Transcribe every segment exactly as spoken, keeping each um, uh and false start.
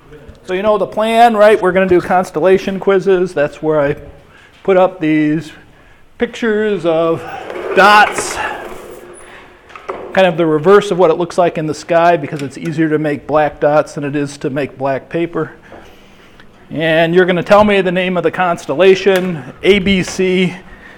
So you know the plan, right? We're going to do constellation quizzes. That's where I put up these pictures of dots, kind of the reverse of what it looks like in the sky because it's easier to make black dots than it is to make black paper. And you're going to tell me the name of the constellation, A B C.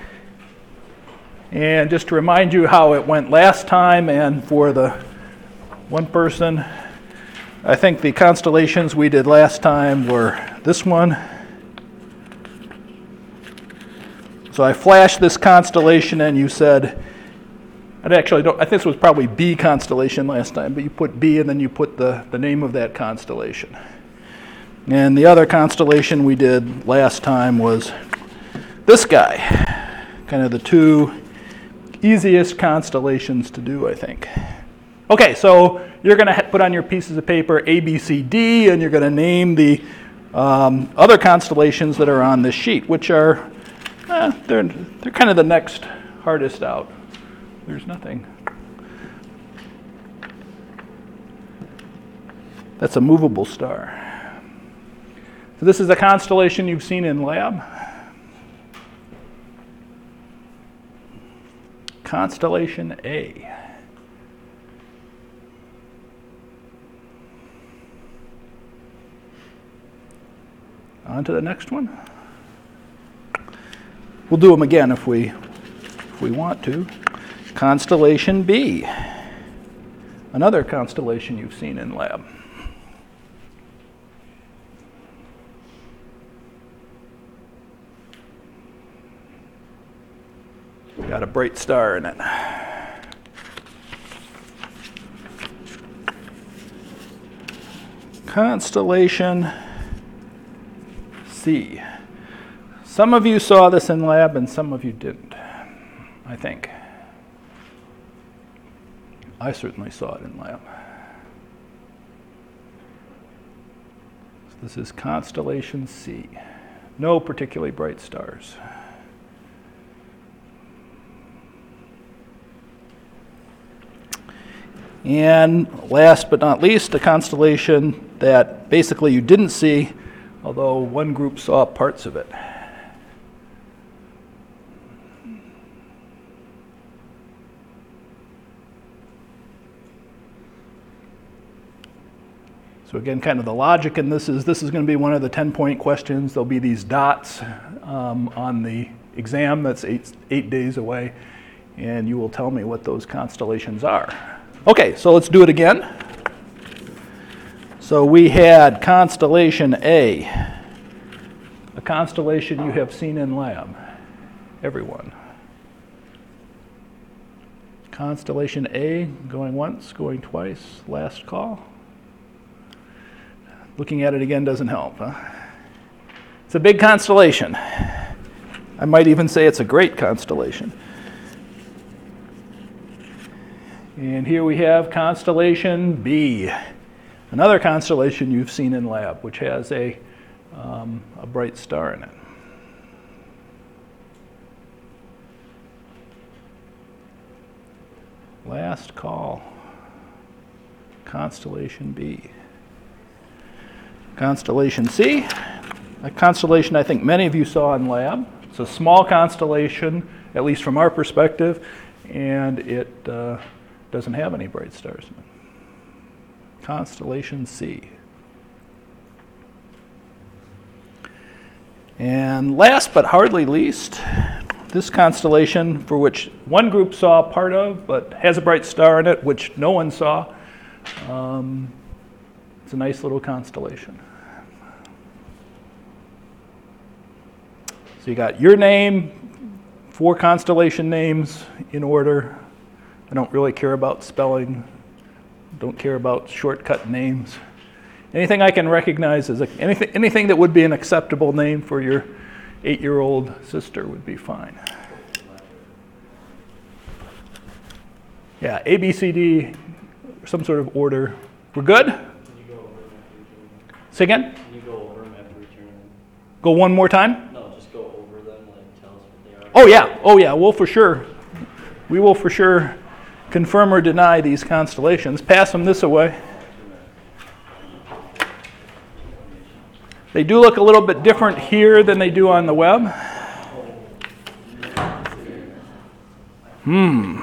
And just to remind you how it went last time, and for the one person, I think the constellations we did last time were this one. So I flashed this constellation and you said, I actually don't, I think this was probably B constellation last time, but you put B and then you put the, the name of that constellation. And the other constellation we did last time was this guy, kind of the two easiest constellations to do, I think. Okay, so you're going to put on your pieces of paper A, B, C, D, and you're going to name the um, other constellations that are on this sheet, which are, eh, they're, they're kind of the next hardest out. There's nothing. That's a movable star. So this is a constellation you've seen in lab. Constellation A. On to the next one. We'll do them again if we, if we want to. Constellation B. Another constellation you've seen in lab. Got a bright star in it. Constellation C. Some of you saw this in lab and some of you didn't, I think. I certainly saw it in lab. So this is constellation C. No particularly bright stars. And last but not least, a constellation that basically you didn't see, although one group saw parts of it. So again, kind of the logic in this is this is going to be one of the ten-point questions. There'll be these dots um, on the exam that's eight, eight days away, and you will tell me what those constellations are. Okay, so let's do it again. So we had constellation A, a constellation you have seen in lab, everyone. Constellation A, going once, going twice, last call. Looking at it again doesn't help, huh? It's a big constellation. I might even say it's a great constellation. And here we have constellation B, another constellation you've seen in lab, which has a, um, a bright star in it. Last call, constellation B. Constellation C, a constellation I think many of you saw in lab. It's a small constellation, at least from our perspective, and it uh, doesn't have any bright stars in it. Constellation C. And last but hardly least, this constellation for which one group saw part of, but has a bright star in it, which no one saw. Um, it's a nice little constellation. So you got your name, four constellation names in order. I don't really care about spelling, don't care about shortcut names. Anything I can recognize as a, anything, anything that would be an acceptable name for your eight-year-old sister would be fine. Yeah, A, B, C, D, some sort of order. We're good? Can you go over them after returning? Say again? Can you go over them after returning? Go one more time? No, just go over them, like tell us what they are. Oh yeah, oh yeah, we'll for sure. We will for sure confirm or deny these constellations. Pass them this way. They do look a little bit different here than they do on the web. Hmm.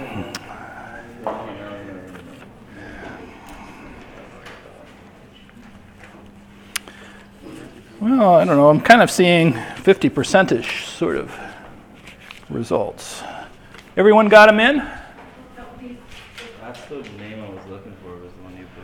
Well, I don't know. I'm kind of seeing fifty percent-ish sort of results. Everyone got them in? That's the name I was looking for, was the one you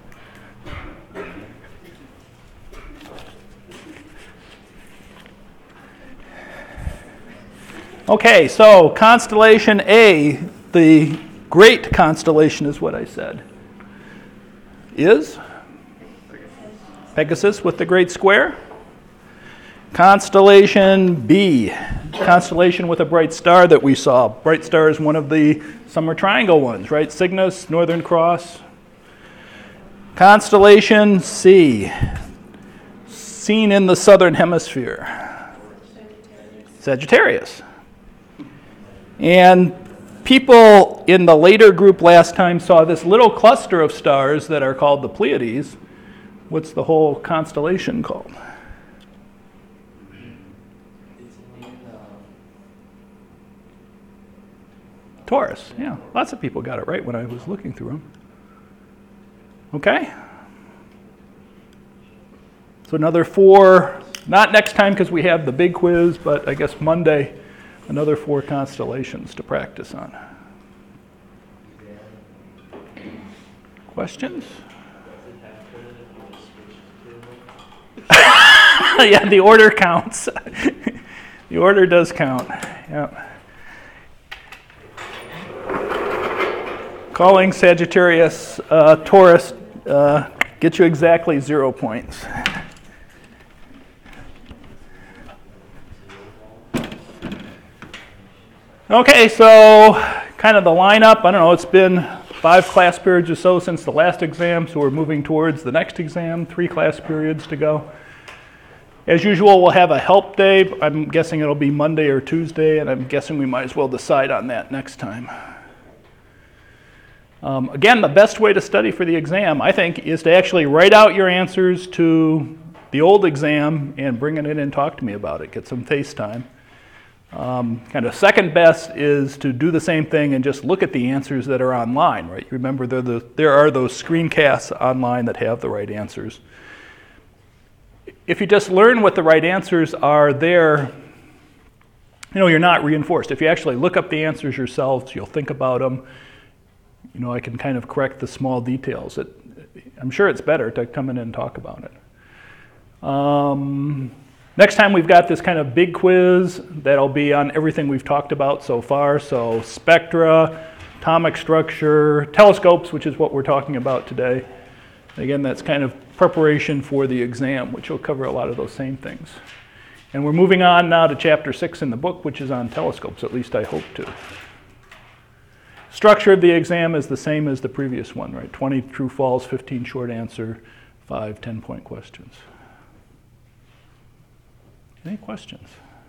put. Okay, so constellation A, the great constellation is what I said, is Pegasus with the great square. Constellation B, constellation with a bright star that we saw. Bright star is one of the summer triangle ones, right? Cygnus, Northern Cross. Constellation C, seen in the southern hemisphere. Sagittarius. And people in the later group last time saw this little cluster of stars that are called the Pleiades. What's the whole constellation called? Taurus, yeah. Lots of people got it right when I was looking through them. Okay? So another four, not next time because we have the big quiz, but I guess Monday, another four constellations to practice on. Questions? Yeah, the order counts. The order does count. Yeah. Calling Sagittarius uh, Taurus uh, gets you exactly zero points. Okay, so kind of the lineup. I don't know, it's been five class periods or so since the last exam, so we're moving towards the next exam, three class periods to go. As usual, we'll have a help day. I'm guessing it'll be Monday or Tuesday, and I'm guessing we might as well decide on that next time. Um, again, the best way to study for the exam, I think, is to actually write out your answers to the old exam and bring it in and talk to me about it. Get some face time. Um, kind of second best is to do the same thing and just look at the answers that are online, right? Remember, the, there are those screencasts online that have the right answers. If you just learn what the right answers are there, you know, you're not reinforced. If you actually look up the answers yourselves, you'll think about them. You know, I can kind of correct the small details. It, I'm sure it's better to come in and talk about it. Um, next time we've got this kind of big quiz that'll be on everything we've talked about so far. So spectra, atomic structure, telescopes, which is what we're talking about today. Again, that's kind of preparation for the exam, which will cover a lot of those same things. And we're moving on now to chapter six in the book, which is on telescopes, at least I hope to. Structure of the exam is the same as the previous one, right? twenty true false, fifteen short answer, five ten-point questions. Any questions?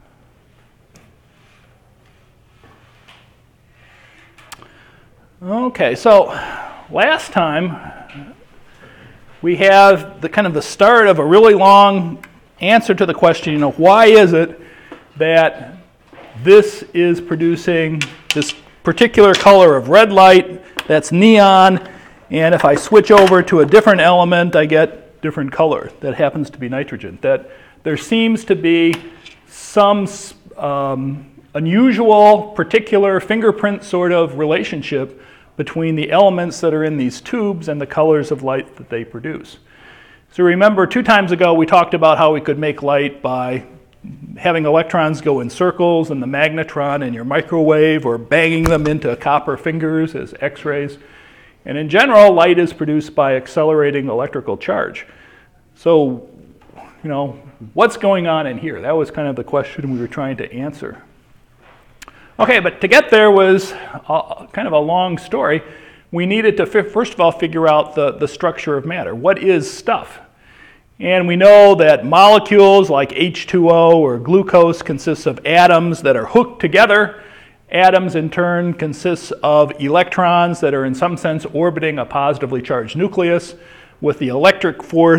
Okay, so last time we have the kind of the start of a really long answer to the question, you know, why is it that this is producing this particular color of red light that's neon, and if I switch over to a different element, I get different color. That happens to be nitrogen. That there seems to be some um, unusual, particular fingerprint sort of relationship between the elements that are in these tubes and the colors of light that they produce. So remember, two times ago we talked about how we could make light by having electrons go in circles in the magnetron in your microwave or banging them into copper fingers as X-rays. And in general, light is produced by accelerating electrical charge. So, you know, what's going on in here? That was kind of the question we were trying to answer. Okay, but to get there was a, kind of a long story. We needed to, first of all, figure out the, the structure of matter. What is stuff? And we know that molecules like H two O or glucose consists of atoms that are hooked together. Atoms, in turn, consists of electrons that are in some sense orbiting a positively charged nucleus with the electric force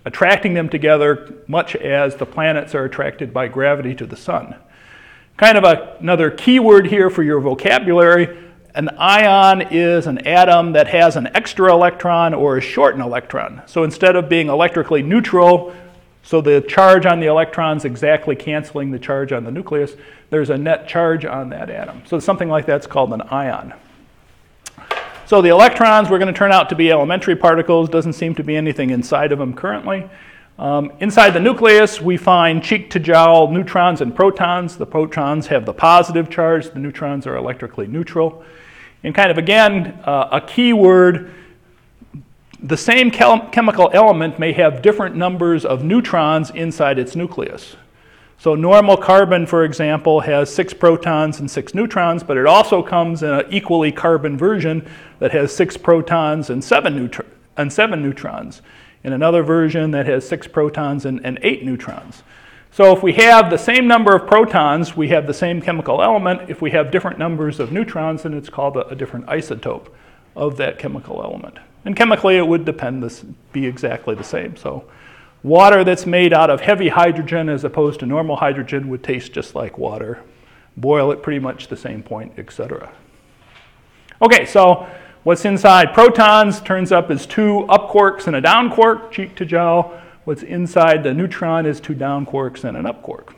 attracting them together much as the planets are attracted by gravity to the sun. Kind of a, another keyword here for your vocabulary, an ion is an atom that has an extra electron or is short an electron. So instead of being electrically neutral, so the charge on the electrons exactly canceling the charge on the nucleus, there's a net charge on that atom. So something like that's called an ion. So the electrons were going to turn out to be elementary particles. Doesn't seem to be anything inside of them currently. Um, inside the nucleus, we find cheek to jowl neutrons and protons. The protons have the positive charge. The neutrons are electrically neutral. And kind of, again, uh, a key word, the same chem chemical element may have different numbers of neutrons inside its nucleus. So normal carbon, for example, has six protons and six neutrons, but it also comes in an equally carbon version that has six protons and seven, neutr and seven neutrons. In another version that has six protons and, and eight neutrons. So if we have the same number of protons, we have the same chemical element. If we have different numbers of neutrons, then it's called a, a different isotope of that chemical element. And chemically, it would depend this be exactly the same. So water that's made out of heavy hydrogen as opposed to normal hydrogen would taste just like water. Boil at pretty much the same point, et cetera. Okay, so what's inside protons turns up as two up quarks and a down quark, cheek to jowl. What's inside the neutron is two down quarks and an up quark.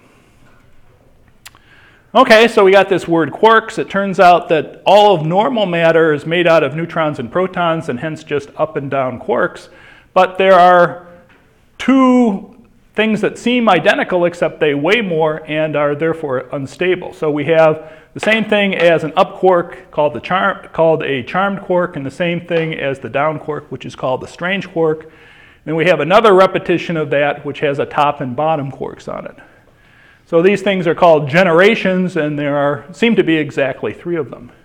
Okay, so we got this word quarks. It turns out that all of normal matter is made out of neutrons and protons and hence just up and down quarks. But there are two things that seem identical except they weigh more and are therefore unstable. So we have the same thing as an up quark called, the char called a charmed quark, and the same thing as the down quark, which is called the strange quark. Then we have another repetition of that, which has a top and bottom quarks on it. So these things are called generations, and there are seem to be exactly three of them.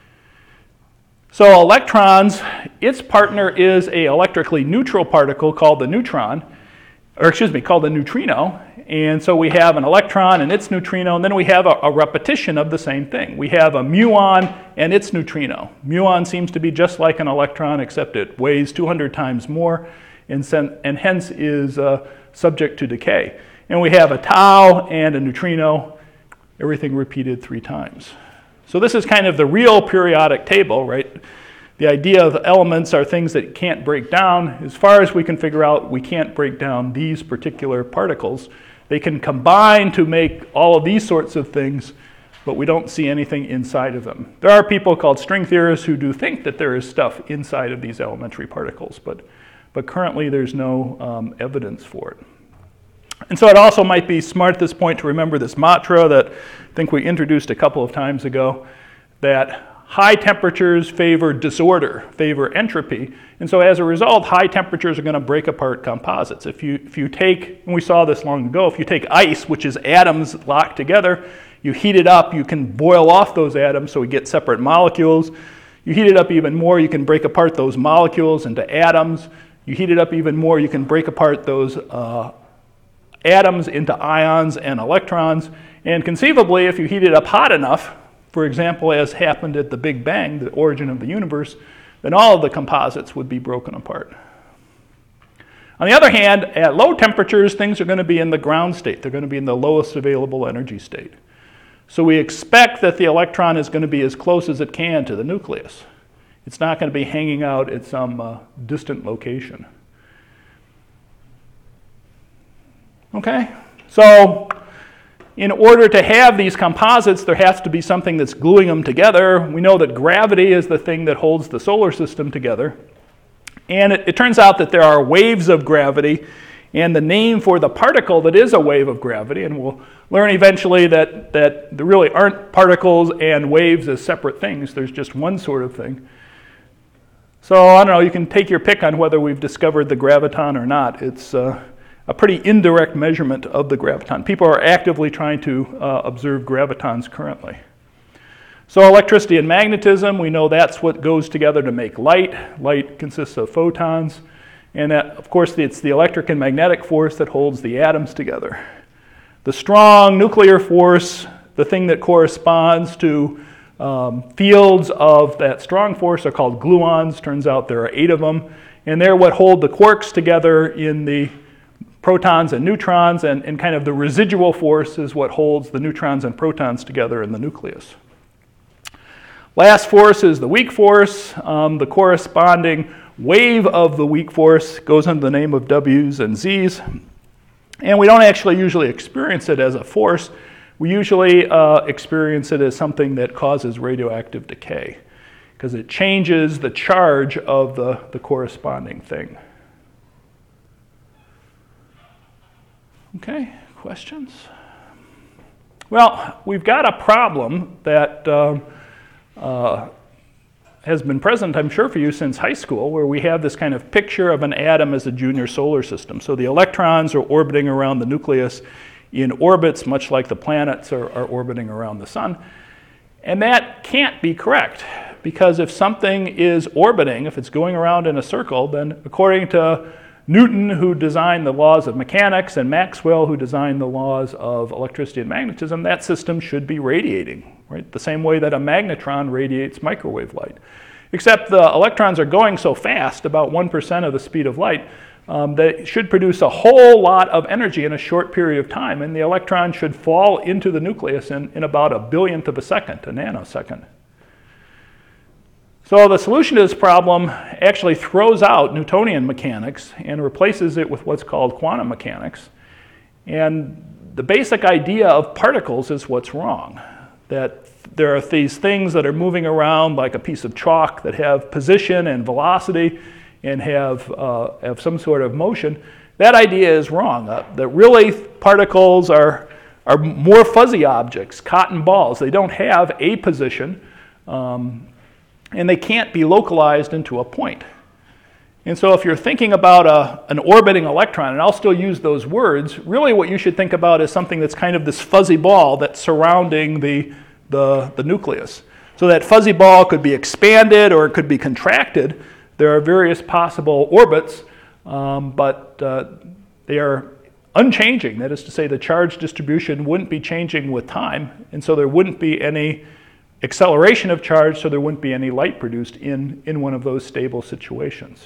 So electrons, its partner is a electrically neutral particle called the neutron, or excuse me, called the neutrino. And so we have an electron and its neutrino, and then we have a, a repetition of the same thing. We have a muon and its neutrino. Muon seems to be just like an electron, except it weighs two hundred times more, and, sen and hence is uh, subject to decay. And we have a tau and a neutrino, everything repeated three times. So this is kind of the real periodic table, right? The idea of elements are things that can't break down. As far as we can figure out, we can't break down these particular particles. They can combine to make all of these sorts of things, but we don't see anything inside of them. There are people called string theorists who do think that there is stuff inside of these elementary particles, but, but currently there's no um, evidence for it. And so it also might be smart at this point to remember this mantra that I think we introduced a couple of times ago, that high temperatures favor disorder, favor entropy. And so as a result, high temperatures are going to break apart composites. If you, if you take, and we saw this long ago, if you take ice, which is atoms locked together, you heat it up, you can boil off those atoms so we get separate molecules. You heat it up even more, you can break apart those molecules into atoms. You heat it up even more, you can break apart those uh, atoms into ions and electrons. And conceivably, if you heat it up hot enough, for example, as happened at the Big Bang, the origin of the universe, then all of the composites would be broken apart. On the other hand, at low temperatures, things are going to be in the ground state. They're going to be in the lowest available energy state. So we expect that the electron is going to be as close as it can to the nucleus. It's not going to be hanging out at some uh, distant location. Okay, so in order to have these composites, there has to be something that's gluing them together. We know that gravity is the thing that holds the solar system together. And it, it turns out that there are waves of gravity, and the name for the particle that is a wave of gravity, and we'll learn eventually that, that there really aren't particles and waves as separate things. There's just one sort of thing. So I don't know, you can take your pick on whether we've discovered the graviton or not. It's uh, a pretty indirect measurement of the graviton. People are actively trying to uh, observe gravitons currently. So electricity and magnetism, we know that's what goes together to make light. Light consists of photons. And that, of course, it's the electric and magnetic force that holds the atoms together. The strong nuclear force, the thing that corresponds to um, fields of that strong force, are called gluons. Turns out there are eight of them. And they're what hold the quarks together in the protons and neutrons, and, and kind of the residual force is what holds the neutrons and protons together in the nucleus. Last force is the weak force. Um, the corresponding wave of the weak force goes under the name of W's and Z's. And we don't actually usually experience it as a force. We usually uh, experience it as something that causes radioactive decay, because it changes the charge of the, the corresponding thing. Okay, questions? Well, we've got a problem that um, uh, has been present, I'm sure, for you since high school, where we have this kind of picture of an atom as a junior solar system. So the electrons are orbiting around the nucleus in orbits, much like the planets are, are orbiting around the sun. And that can't be correct, because if something is orbiting, if it's going around in a circle, then according to Newton, who designed the laws of mechanics, and Maxwell, who designed the laws of electricity and magnetism, that system should be radiating, right? The same way that a magnetron radiates microwave light. Except the electrons are going so fast, about one percent of the speed of light, um, that it should produce a whole lot of energy in a short period of time, and the electron should fall into the nucleus in, in about a billionth of a second, a nanosecond. So the solution to this problem actually throws out Newtonian mechanics and replaces it with what's called quantum mechanics. And the basic idea of particles is what's wrong, that there are these things that are moving around like a piece of chalk that have position and velocity and have, uh, have some sort of motion. That idea is wrong. Uh, that really particles are, are more fuzzy objects, cotton balls. They don't have a position. Um, and they can't be localized into a point. And so if you're thinking about a, an orbiting electron, and I'll still use those words, really what you should think about is something that's kind of this fuzzy ball that's surrounding the, the, the nucleus. So that fuzzy ball could be expanded or it could be contracted. There are various possible orbits, um, but uh, they are unchanging. That is to say, the charge distribution wouldn't be changing with time, and so there wouldn't be any acceleration of charge, so there wouldn't be any light produced in, in one of those stable situations.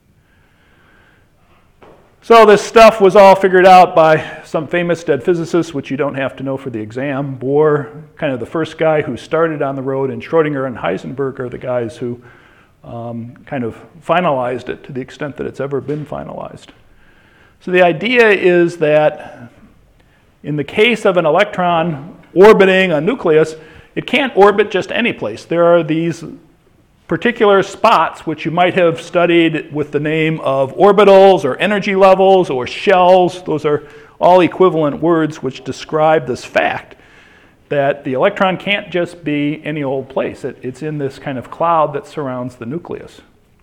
So this stuff was all figured out by some famous dead physicists, which you don't have to know for the exam. Bohr, kind of the first guy who started on the road, and Schrodinger and Heisenberg are the guys who um, kind of finalized it to the extent that it's ever been finalized. So the idea is that in the case of an electron orbiting a nucleus, it can't orbit just any place. There are these particular spots which you might have studied with the name of orbitals or energy levels or shells. Those are all equivalent words which describe this fact that the electron can't just be any old place. It, it's in this kind of cloud that surrounds the nucleus.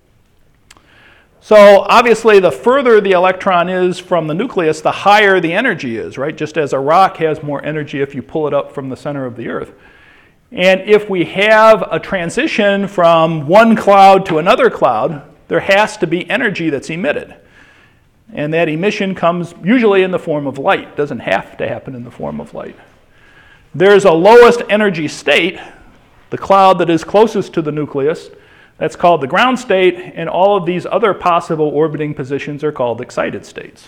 So obviously the further the electron is from the nucleus, the higher the energy is, right? Just as a rock has more energy if you pull it up from the center of the earth. And if we have a transition from one cloud to another cloud, there has to be energy that's emitted. And that emission comes usually in the form of light. It doesn't have to happen in the form of light. There's a lowest energy state, the cloud that is closest to the nucleus. That's called the ground state, and all of these other possible orbiting positions are called excited states.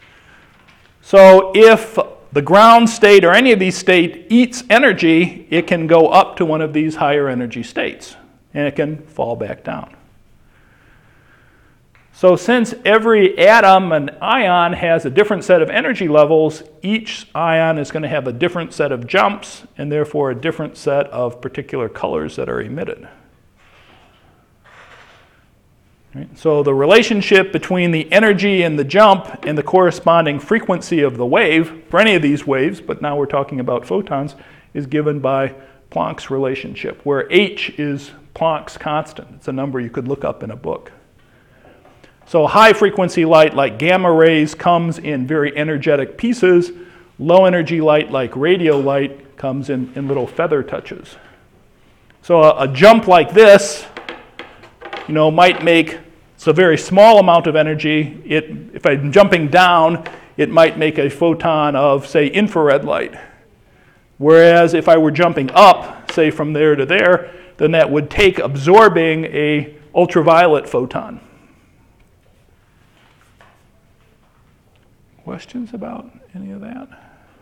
So if the ground state or any of these states eats energy, it can go up to one of these higher energy states, and it can fall back down. So since every atom and ion has a different set of energy levels, each ion is going to have a different set of jumps, and therefore a different set of particular colors that are emitted. Right? So the relationship between the energy and the jump and the corresponding frequency of the wave, for any of these waves, but now we're talking about photons, is given by Planck's relationship, where h is Planck's constant. It's a number you could look up in a book. So high frequency light like gamma rays comes in very energetic pieces. Low energy light like radio light comes in, in little feather touches. So a, a jump like this, you know, might make it's a very small amount of energy. It, if I'm jumping down, it might make a photon of, say, infrared light. Whereas if I were jumping up, say from there to there, then that would take absorbing a ultraviolet photon. questions about any of that?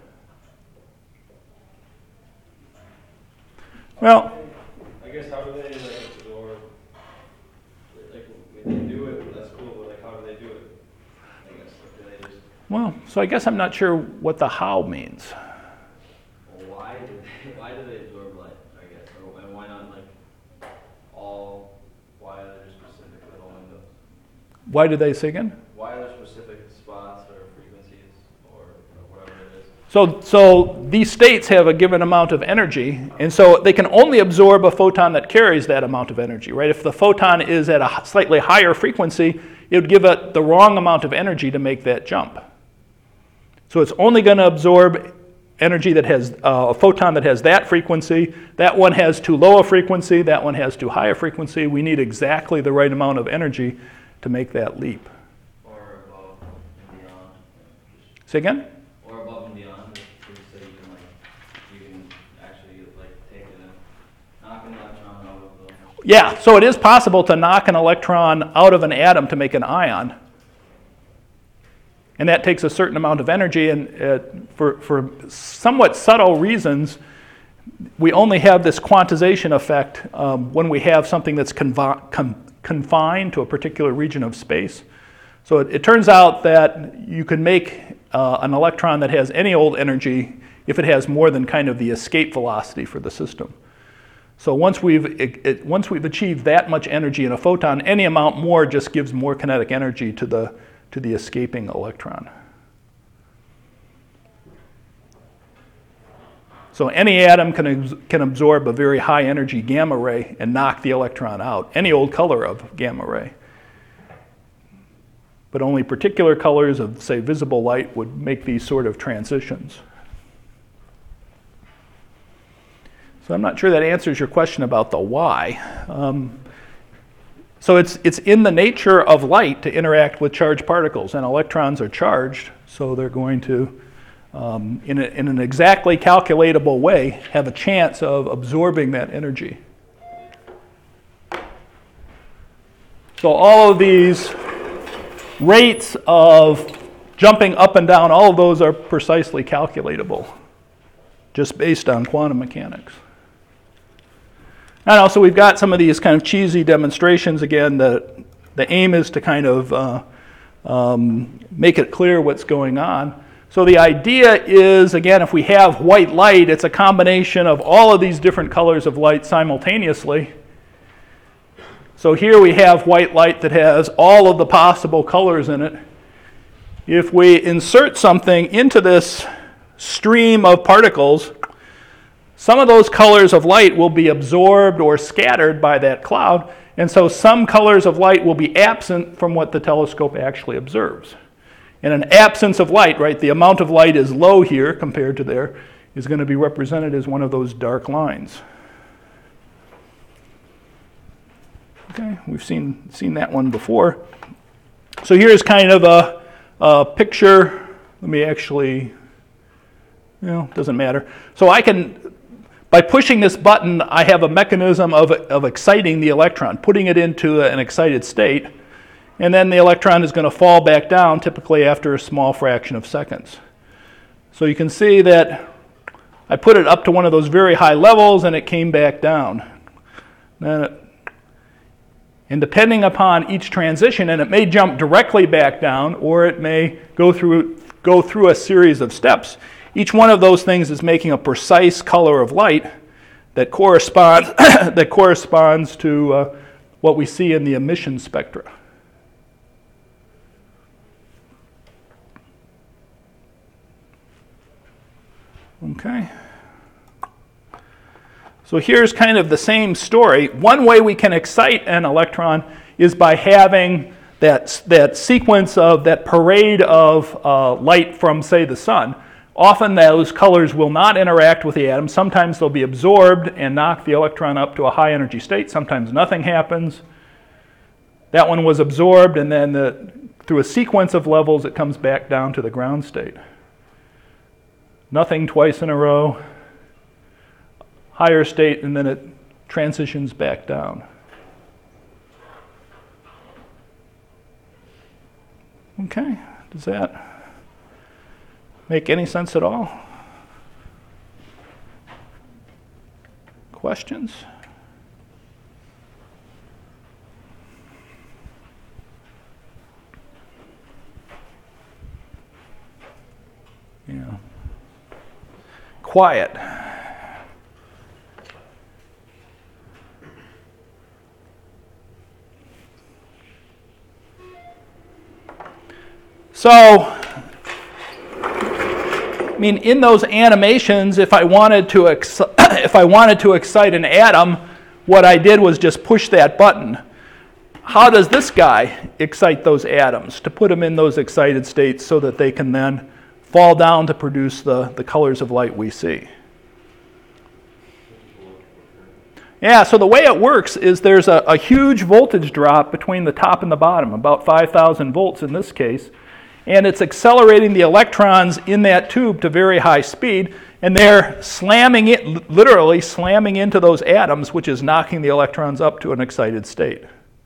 Well, I guess how do they like absorb? Like when they do it, that's cool. But like, how do they do it? I guess like, do they just? well, so I guess I'm not sure what the how means. Well, why do they, why do they absorb light? I guess, or and why not like all? Why are there specific little windows? Why do they say again? Why are there specific spots or frequencies or, or whatever it is? So, so these states have a given amount of energy, and so they can only absorb a photon that carries that amount of energy, right? If the photon is at a slightly higher frequency, it would give it the wrong amount of energy to make that jump. So it's only going to absorb energy that has uh, a photon that has that frequency. That one has too low a frequency. That one has too high a frequency. We need exactly the right amount of energy to make that leap. Or above and beyond. Say again? Or above and beyond, just so you can like, you can actually like take it and knock an electron out of the. Yeah, so it is possible to knock an electron out of an atom to make an ion. And that takes a certain amount of energy, and uh, for, for somewhat subtle reasons, we only have this quantization effect um, when we have something that's confi- con- confined to a particular region of space. So it, it turns out that you can make uh, an electron that has any old energy if it has more than kind of the escape velocity for the system. So once we've, it, it, once we've achieved that much energy in a photon, any amount more just gives more kinetic energy to the, to the escaping electron. So any atom can, can absorb a very high energy gamma ray and knock the electron out, any old color of gamma ray. But only particular colors of, say, visible light would make these sort of transitions. So I'm not sure that answers your question about the why. Um, so it's, it's in the nature of light to interact with charged particles, and electrons are charged, so they're going to, um, in, a, in an exactly calculatable way, have a chance of absorbing that energy. So all of these rates of jumping up and down, all of those are precisely calculatable, just based on quantum mechanics. And also we've got some of these kind of cheesy demonstrations. Again, the, the aim is to kind of uh, um, make it clear what's going on. So the idea is, again, if we have white light, it's a combination of all of these different colors of light simultaneously. So here we have white light that has all of the possible colors in it. If we insert something into this stream of particles, some of those colors of light will be absorbed or scattered by that cloud, and so some colors of light will be absent from what the telescope actually observes. And an absence of light, right, the amount of light is low here compared to there, is going to be represented as one of those dark lines. Okay, we've seen, seen that one before. So here's kind of a, a picture. Let me actually, you know, doesn't matter. So I can, by pushing this button, I have a mechanism of, of exciting the electron, putting it into an excited state, and then the electron is going to fall back down, typically after a small fraction of seconds. So you can see that I put it up to one of those very high levels, and it came back down. Then it, and depending upon each transition, and it may jump directly back down, or it may go through, go through a series of steps. Each one of those things is making a precise color of light that corresponds, that corresponds to uh, what we see in the emission spectra. Okay. So here's kind of the same story. One way we can excite an electron is by having that, that sequence of, that parade of uh, light from, say, the sun. Often those colors will not interact with the atom. Sometimes they'll be absorbed and knock the electron up to a high energy state. Sometimes nothing happens. That one was absorbed, and then the, through a sequence of levels, it comes back down to the ground state. Nothing twice in a row. Higher state, and then it transitions back down. Okay, does that? Make any sense at all? Questions? Yeah. Quiet. So, I mean, in those animations, if I wanted to ex if I wanted to excite an atom, what I did was just push that button. How does this guy excite those atoms to put them in those excited states so that they can then fall down to produce the, the colors of light we see? Yeah, so the way it works is there's a, a huge voltage drop between the top and the bottom, about five thousand volts in this case, and it's accelerating the electrons in that tube to very high speed, and they're slamming it, literally slamming into those atoms, which is knocking the electrons up to an excited state.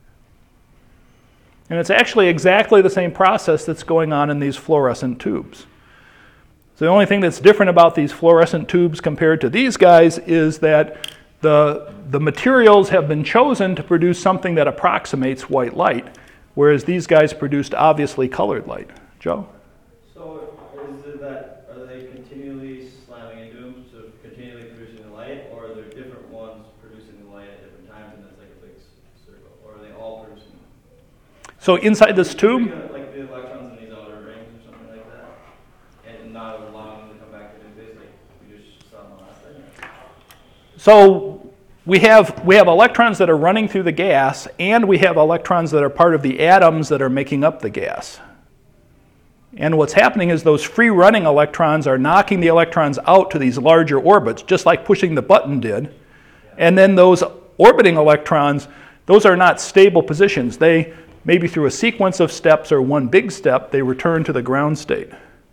And it's actually exactly the same process that's going on in these fluorescent tubes. So the only thing that's different about these fluorescent tubes compared to these guys is that the, the materials have been chosen to produce something that approximates white light, whereas these guys produced obviously colored light. Joe? So is it that, are they continually slamming into them, so continually producing the light, or are there different ones producing the light at different times and it's like a big circle, or are they all producing them? So inside this tube? Like the electrons in these outer rings or something like that, and not allowing them to come back to nucleus like we just saw in the last segment? So we have, we have electrons that are running through the gas, and we have electrons that are part of the atoms that are making up the gas. And what's happening is those free-running electrons are knocking the electrons out to these larger orbits, just like pushing the button did. And then those orbiting electrons, those are not stable positions. They, maybe through a sequence of steps or one big step, they return to the ground state.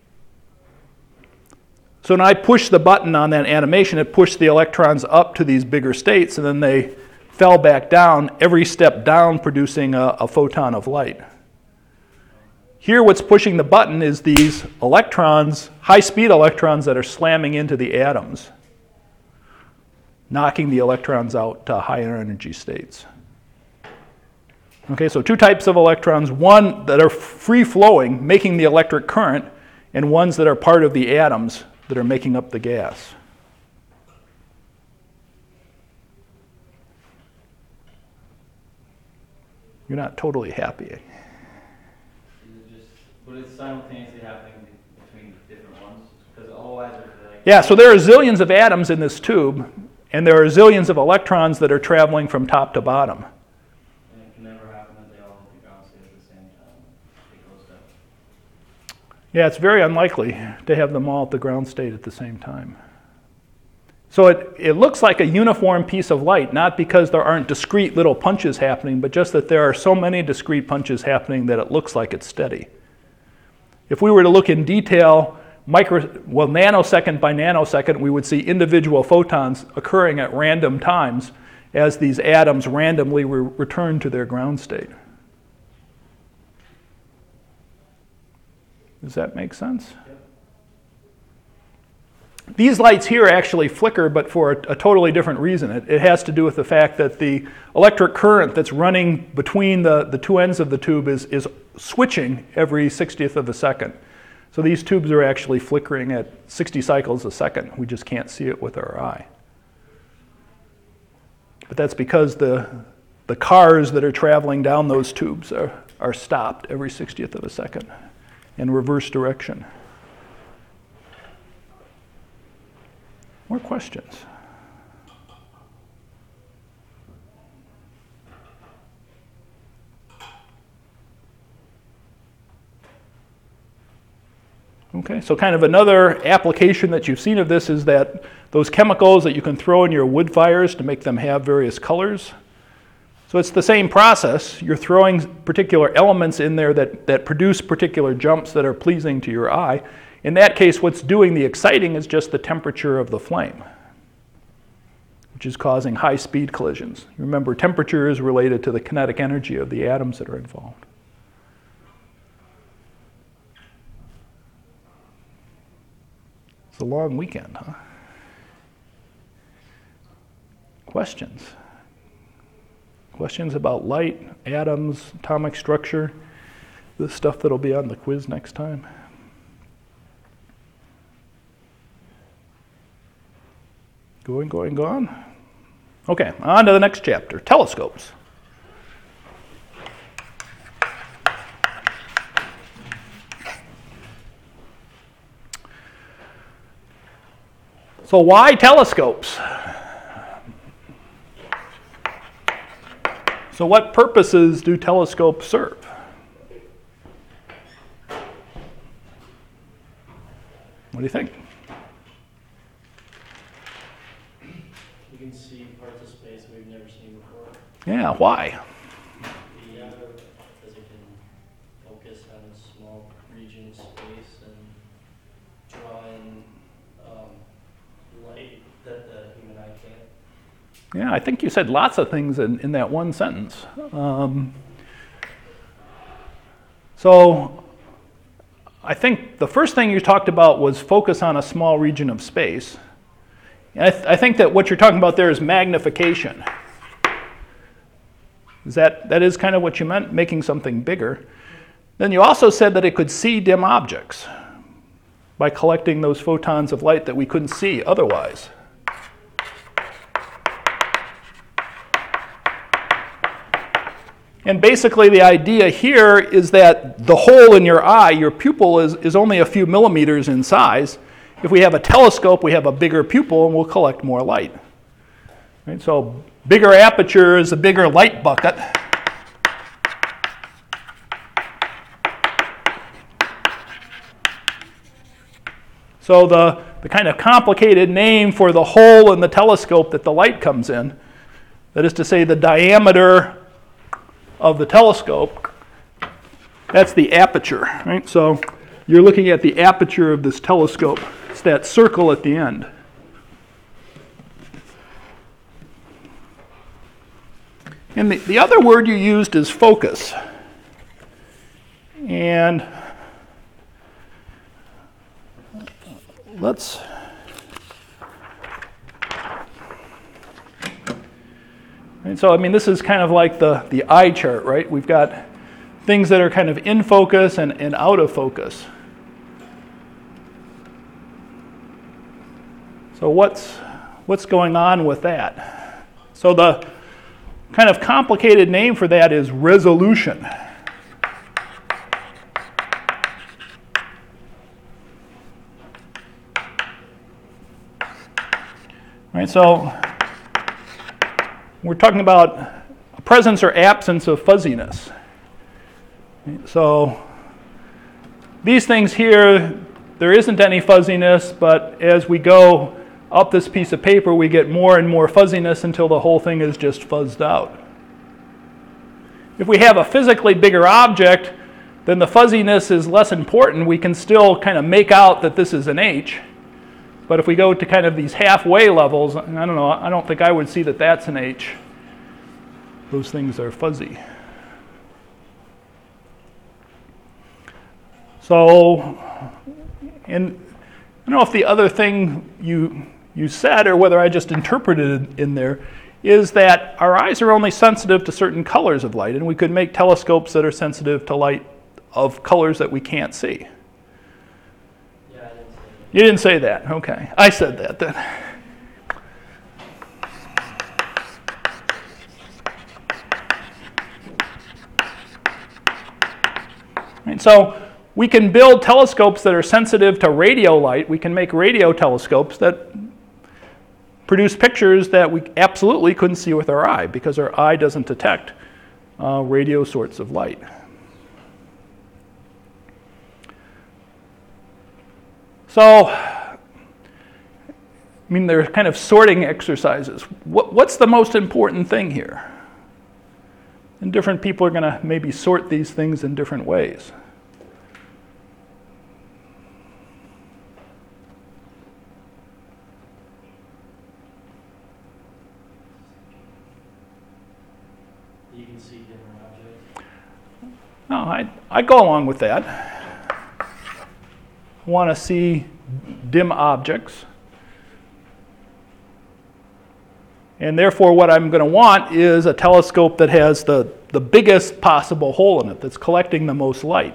So when I push the button on that animation, it pushed the electrons up to these bigger states, and then they fell back down, every step down producing a, a photon of light. Here what's pushing the button is these electrons, high-speed electrons that are slamming into the atoms, knocking the electrons out to higher energy states. Okay, so two types of electrons, one that are free-flowing, making the electric current, and ones that are part of the atoms that are making up the gas. You're not totally happy. But it's simultaneously happening between different ones? Because otherwise, like... Yeah, so there are zillions of atoms in this tube, and there are zillions of electrons that are traveling from top to bottom. And it can never happen that they all hit the ground state at the same time. They close down. Yeah, it's very unlikely to have them all at the ground state at the same time. So it, it looks like a uniform piece of light, not because there aren't discrete little punches happening, but just that there are so many discrete punches happening that it looks like it's steady. If we were to look in detail, micro, well, nanosecond by nanosecond, we would see individual photons occurring at random times as these atoms randomly re return to their ground state. Does that make sense? Yep. These lights here actually flicker, but for a, a totally different reason. It, it has to do with the fact that the electric current that's running between the, the two ends of the tube is, is switching every sixtieth of a second. So these tubes are actually flickering at sixty cycles a second. We just can't see it with our eye. But that's because the, the cars that are traveling down those tubes are, are stopped every sixtieth of a second in reverse direction. More questions? Okay, so kind of another application that you've seen of this is that those chemicals that you can throw in your wood fires to make them have various colors. So it's the same process. You're throwing particular elements in there that, that produce particular jumps that are pleasing to your eye. In that case, what's doing the exciting is just the temperature of the flame, which is causing high-speed collisions. Remember, temperature is related to the kinetic energy of the atoms that are involved. It's a long weekend, huh? Questions? Questions about light, atoms, atomic structure, the stuff that'll be on the quiz next time? Going, going, gone? Okay, on to the next chapter, telescopes. So why telescopes? So what purposes do telescopes serve? What do you think? You can see parts of space we've never seen before. Yeah, why? The, uh, because it can focus on a small region of space and draw in um, light that the human eye can't. Yeah, I think you said lots of things in, in that one sentence. Um, so I think the first thing you talked about was focus on a small region of space. And I, th- I think that what you're talking about there is magnification. Is that, that is kind of what you meant, making something bigger. Then you also said that it could see dim objects by collecting those photons of light that we couldn't see otherwise. And basically the idea here is that the hole in your eye, your pupil, is, is only a few millimeters in size. If we have a telescope, we have a bigger pupil and we'll collect more light. Right? So bigger aperture is a bigger light bucket. So the, the kind of complicated name for the hole in the telescope that the light comes in, that is to say the diameter of the telescope, that's the aperture, right? So you're looking at the aperture of this telescope. It's that circle at the end. And the, the other word you used is focus. And let's And so, I mean, this is kind of like the, the eye chart, right? We've got things that are kind of in focus and, and out of focus. So what's, what's going on with that? So the kind of complicated name for that is resolution. Right, so we're talking about presence or absence of fuzziness. So these things here, there isn't any fuzziness, but as we go up this piece of paper, we get more and more fuzziness until the whole thing is just fuzzed out. If we have a physically bigger object, then the fuzziness is less important. We can still kind of make out that this is an H. But if we go to kind of these halfway levels, I don't know, I don't think I would see that that's an H. Those things are fuzzy. So, and I don't know if the other thing you, you said, or whether I just interpreted it in there, is that our eyes are only sensitive to certain colors of light, and we could make telescopes that are sensitive to light of colors that we can't see. You didn't say that. Okay. I said that then. Right, so we can build telescopes that are sensitive to radio light. We can make radio telescopes that produce pictures that we absolutely couldn't see with our eye because our eye doesn't detect uh, radio sorts of light. So, I mean, they're kind of sorting exercises. What, what's the most important thing here? And different people are going to maybe sort these things in different ways. You can see different objects. No, I I go along with that. I want to see dim objects. And therefore, what I'm going to want is a telescope that has the, the biggest possible hole in it, that's collecting the most light.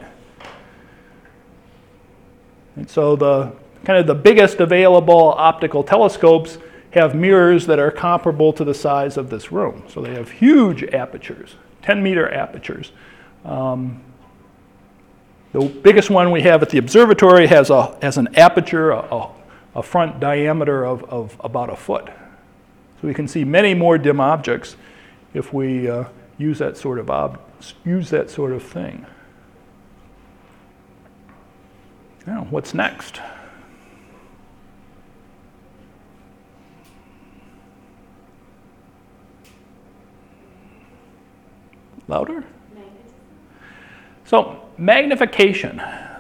And so the kind of the biggest available optical telescopes have mirrors that are comparable to the size of this room. So they have huge apertures, ten meter apertures. Um, the biggest one we have at the observatory has, a, has an aperture, a, a front diameter of, of about a foot. So we can see many more dim objects if we uh, use that sort of ob use that sort of thing. Now, what's next? Louder? So, magnification.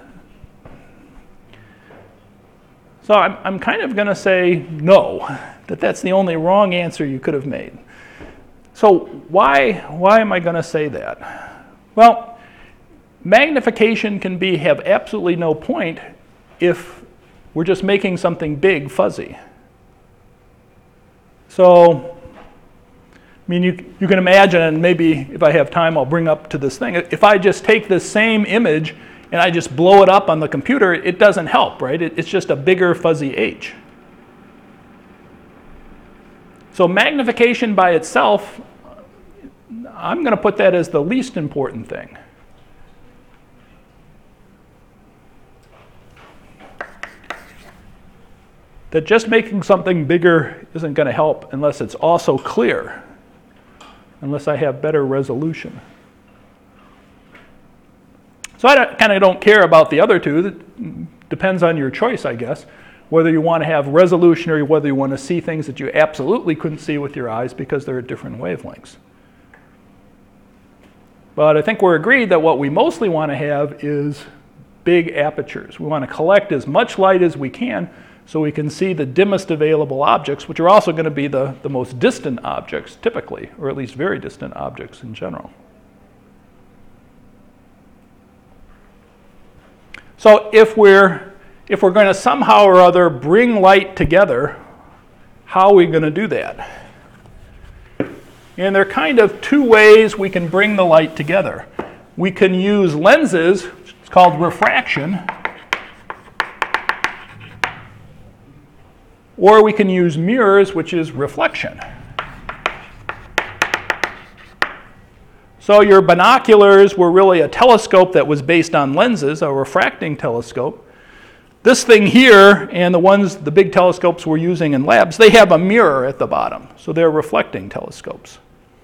So I'm, I'm kind of going to say no, that that's the only wrong answer you could have made. So why, why am I going to say that? Well, magnification can be have absolutely no point if we're just making something big fuzzy. So, I mean, you, you can imagine, and maybe if I have time I'll bring up to this thing, if I just take this same image and I just blow it up on the computer, it doesn't help, right? It, it's just a bigger fuzzy H. So magnification by itself, I'm going to put that as the least important thing. That just making something bigger isn't going to help unless it's also clear, unless I have better resolution. So I kind of don't care about the other two. That depends on your choice, I guess, whether you want to have resolution or whether you want to see things that you absolutely couldn't see with your eyes because they're at different wavelengths. But I think we're agreed that what we mostly want to have is big apertures. We want to collect as much light as we can so we can see the dimmest available objects, which are also going to be the, the most distant objects typically, or at least very distant objects in general. So if we're, if we're going to somehow or other bring light together, how are we going to do that? And there are kind of two ways we can bring the light together. We can use lenses, it's called refraction, or we can use mirrors, which is reflection. So your binoculars were really a telescope that was based on lenses, a refracting telescope. This thing here and the ones, the big telescopes we're using in labs, they have a mirror at the bottom. So they're reflecting telescopes.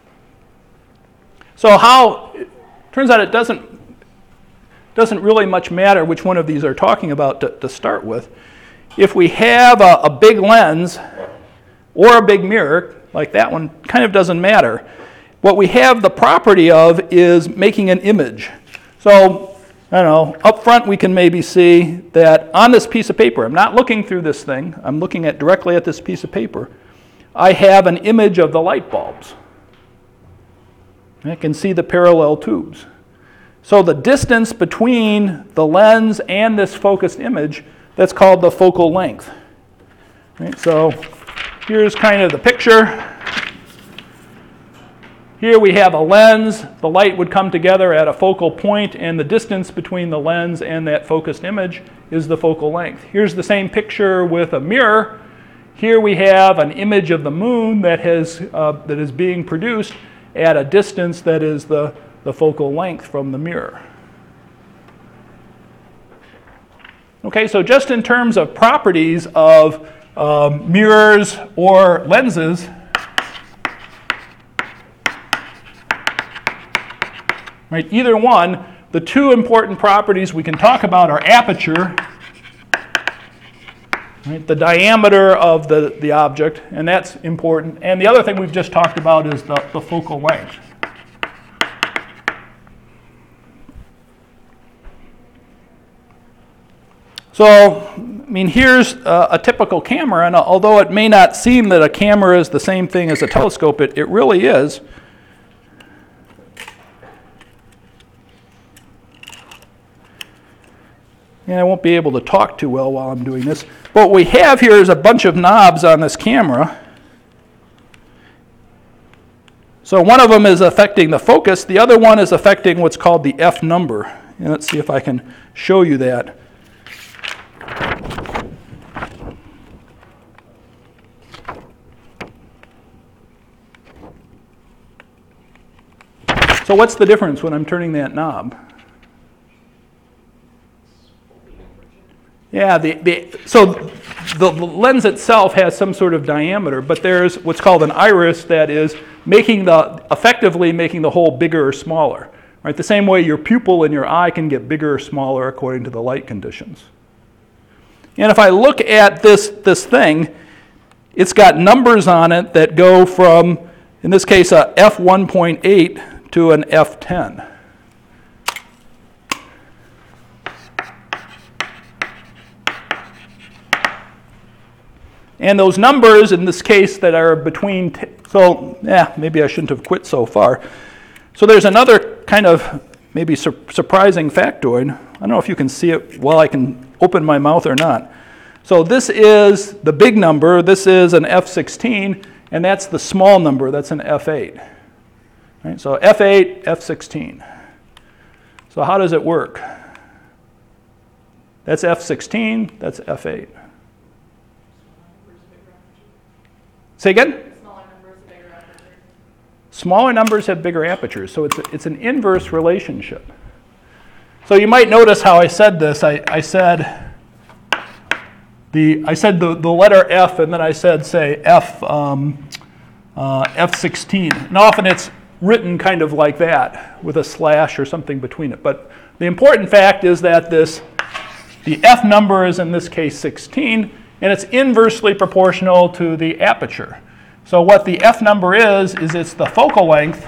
So how, it turns out it doesn't, doesn't really much matter which one of these are talking about to, to start with. If we have a, a big lens or a big mirror, like that one, kind of doesn't matter. What we have the property of is making an image. So, I don't know, up front we can maybe see that on this piece of paper, I'm not looking through this thing, I'm looking at directly at this piece of paper, I have an image of the light bulbs. I can see the parallel tubes. So the distance between the lens and this focused image, that's called the focal length. Right, so here's kind of the picture. Here we have a lens. The light would come together at a focal point, and the distance between the lens and that focused image is the focal length. Here's the same picture with a mirror. Here we have an image of the moon that, has, uh, that is being produced at a distance that is the, the focal length from the mirror. Okay, so just in terms of properties of um, mirrors or lenses, right, either one, the two important properties we can talk about are aperture, right, the diameter of the, the object, and that's important. And the other thing we've just talked about is the, the focal length. So, I mean, here's a, a typical camera, and although it may not seem that a camera is the same thing as a telescope, it, it really is. And I won't be able to talk too well while I'm doing this. But what we have here is a bunch of knobs on this camera. So one of them is affecting the focus. The other one is affecting what's called the F number. And let's see if I can show you that. So what's the difference when I'm turning that knob? Yeah, the, the, so the lens itself has some sort of diameter, but there's what's called an iris that is making the, effectively making the hole bigger or smaller. Right? The same way your pupil in your eye can get bigger or smaller according to the light conditions. And if I look at this, this thing, it's got numbers on it that go from, in this case, a f one point eight to an f ten. And those numbers, in this case, that are between, t so, yeah, maybe I shouldn't have quit so far. So there's another kind of maybe sur surprising factoid. I don't know if you can see it while I can open my mouth or not. So this is the big number. This is an f sixteen, and that's the small number. That's an f eight. Right? So f eight, f sixteen. So how does it work? That's f sixteen, that's f eight. Say again? Smaller numbers, bigger apertures. Smaller numbers have bigger apertures, so it's, a, it's an inverse relationship. So you might notice how I said this. I, I said the I said the, the letter F, and then I said, say, F, um, uh, F sixteen. And often it's written kind of like that, with a slash or something between it. But the important fact is that this, the F number is in this case sixteen, and it's inversely proportional to the aperture. So what the F number is, is it's the focal length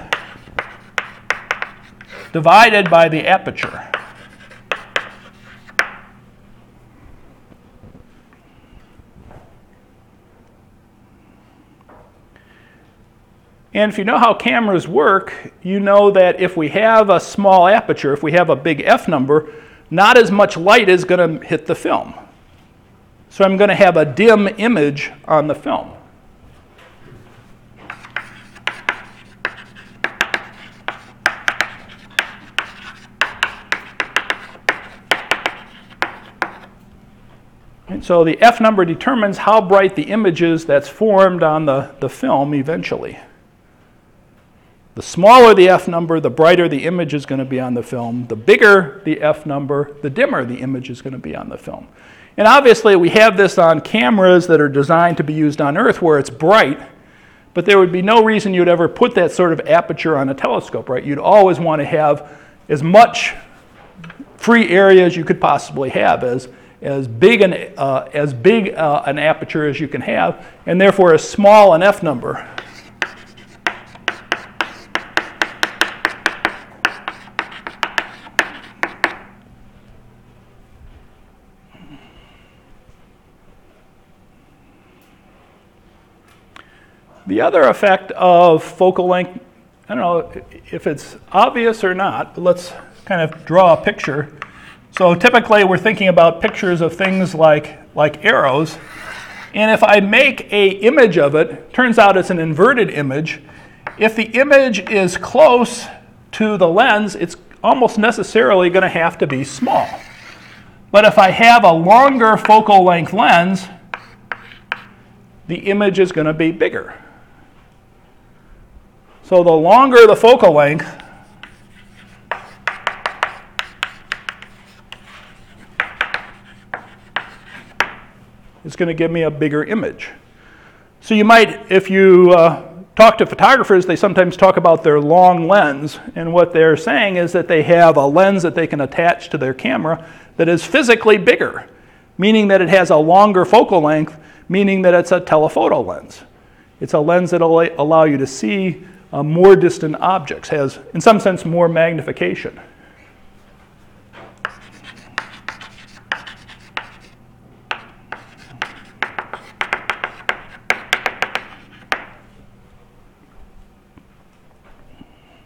divided by the aperture. And if you know how cameras work, you know that if we have a small aperture, if we have a big F number, not as much light is going to hit the film. So I'm going to have a dim image on the film. And so the F number determines how bright the image is that's formed on the, the film eventually. The smaller the F number, the brighter the image is going to be on the film. The bigger the F number, the dimmer the image is going to be on the film. And obviously we have this on cameras that are designed to be used on Earth where it's bright, but there would be no reason you'd ever put that sort of aperture on a telescope, right? You'd always want to have as much free area as you could possibly have, as, as big, an, uh, as big uh, an aperture as you can have, and therefore as small an F number. The other effect of focal length, I don't know if it's obvious or not, but let's kind of draw a picture. So typically we're thinking about pictures of things like, like arrows. And if I make an image of it, turns out it's an inverted image. If the image is close to the lens, it's almost necessarily going to have to be small. But if I have a longer focal length lens, the image is going to be bigger. So the longer the focal length, it's going to give me a bigger image. So you might, if you uh, talk to photographers, they sometimes talk about their long lens. And what they're saying is that they have a lens that they can attach to their camera that is physically bigger, meaning that it has a longer focal length, meaning that it's a telephoto lens. It's a lens that will allow you to see Uh, more distant objects, has, in some sense, more magnification.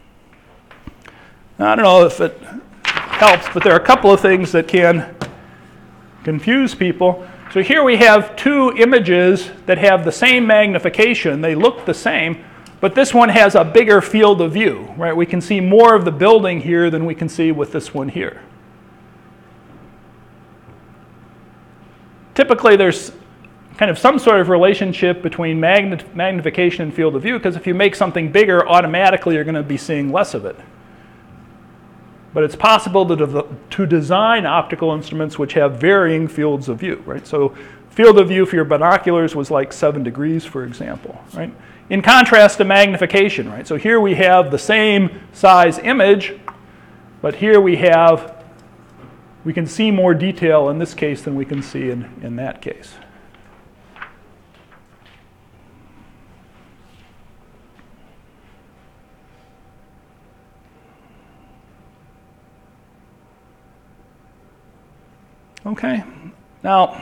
Now, I don't know if it helps, but there are a couple of things that can confuse people. So here we have two images that have the same magnification. They look the same, but this one has a bigger field of view, right? We can see more of the building here than we can see with this one here. Typically, there's kind of some sort of relationship between magni- magnification and field of view, because if you make something bigger, automatically you're going to be seeing less of it. But it's possible to, de- to design optical instruments which have varying fields of view, right? So field of view for your binoculars was like seven degrees, for example, right? In contrast to magnification, right? So here we have the same size image, but here we have, we can see more detail in this case than we can see in, in that case. Okay, now,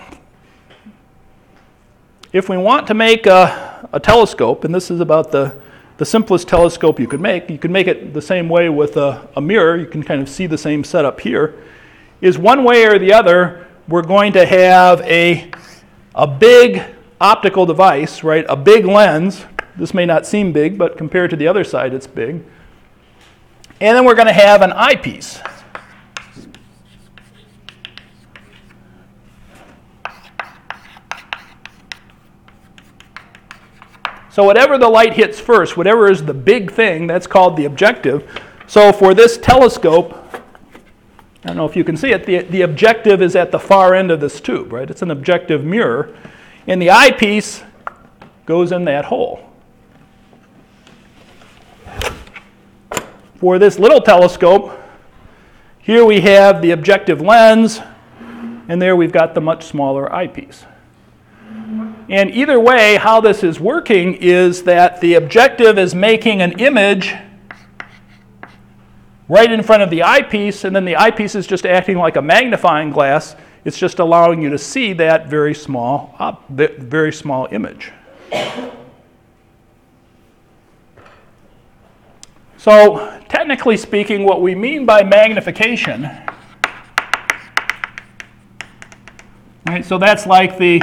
if we want to make a, a telescope, and this is about the, the simplest telescope you could make, you can make it the same way with a, a mirror, you can kind of see the same setup here, is one way or the other, we're going to have a, a big optical device, right, a big lens. This may not seem big, but compared to the other side, it's big. And then we're going to have an eyepiece. So whatever the light hits first, whatever is the big thing, that's called the objective. So for this telescope, I don't know if you can see it, the, the objective is at the far end of this tube, right? It's an objective mirror. And the eyepiece goes in that hole. For this little telescope, here we have the objective lens, and there we've got the much smaller eyepiece. And either way, how this is working is that the objective is making an image right in front of the eyepiece, and then the eyepiece is just acting like a magnifying glass. It's just allowing you to see that very small, uh, very small image. So, technically speaking, what we mean by magnification, right, so that's like the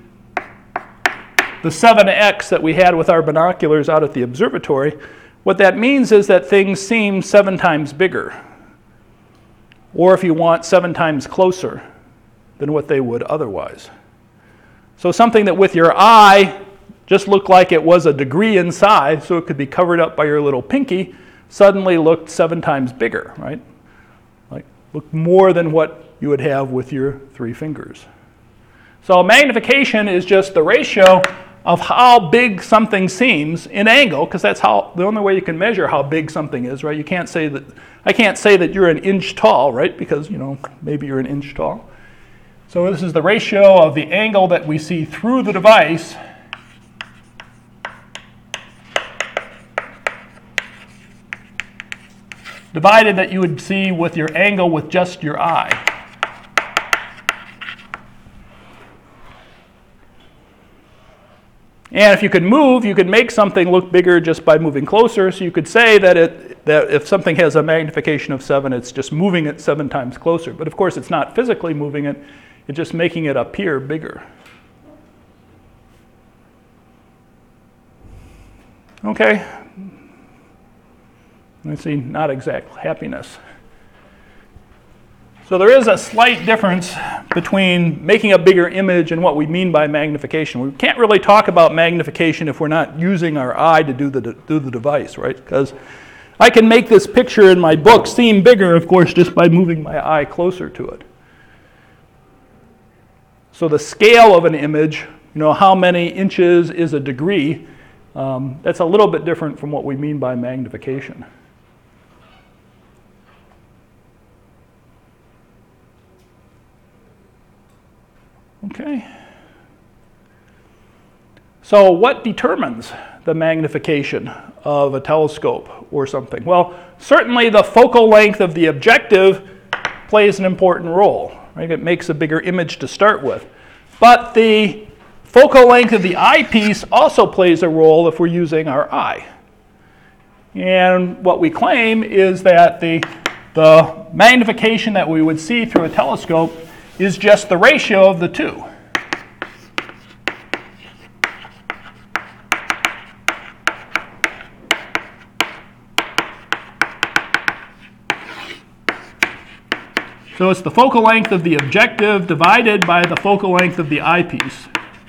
the seven X that we had with our binoculars out at the observatory. What that means is that things seem seven times bigger, or if you want, seven times closer than what they would otherwise. So something that with your eye just looked like it was a degree in size, so it could be covered up by your little pinky, suddenly looked seven times bigger, right? Like, looked more than what you would have with your three fingers. So magnification is just the ratio of how big something seems in angle, because that's how the only way you can measure how big something is, right? You can't say that, I can't say that you're an inch tall, right? Because, you know, maybe you're an inch tall. So this is the ratio of the angle that we see through the device divided that you would see with your angle with just your eye. And if you could move, you could make something look bigger just by moving closer. So you could say that, it, that if something has a magnification of seven, it's just moving it seven times closer. But of course, it's not physically moving it. It's just making it appear bigger. Okay. Let's see, not exact happiness. So there is a slight difference between making a bigger image and what we mean by magnification. We can't really talk about magnification if we're not using our eye to do the, do the device, right? Because I can make this picture in my book seem bigger, of course, just by moving my eye closer to it. So the scale of an image, you know, how many inches is a degree, um, that's a little bit different from what we mean by magnification. Okay. So what determines the magnification of a telescope or something? Well, certainly the focal length of the objective plays an important role, right? It makes a bigger image to start with. But the focal length of the eyepiece also plays a role if we're using our eye. And what we claim is that the, the magnification that we would see through a telescope is just the ratio of the two. So it's the focal length of the objective divided by the focal length of the eyepiece.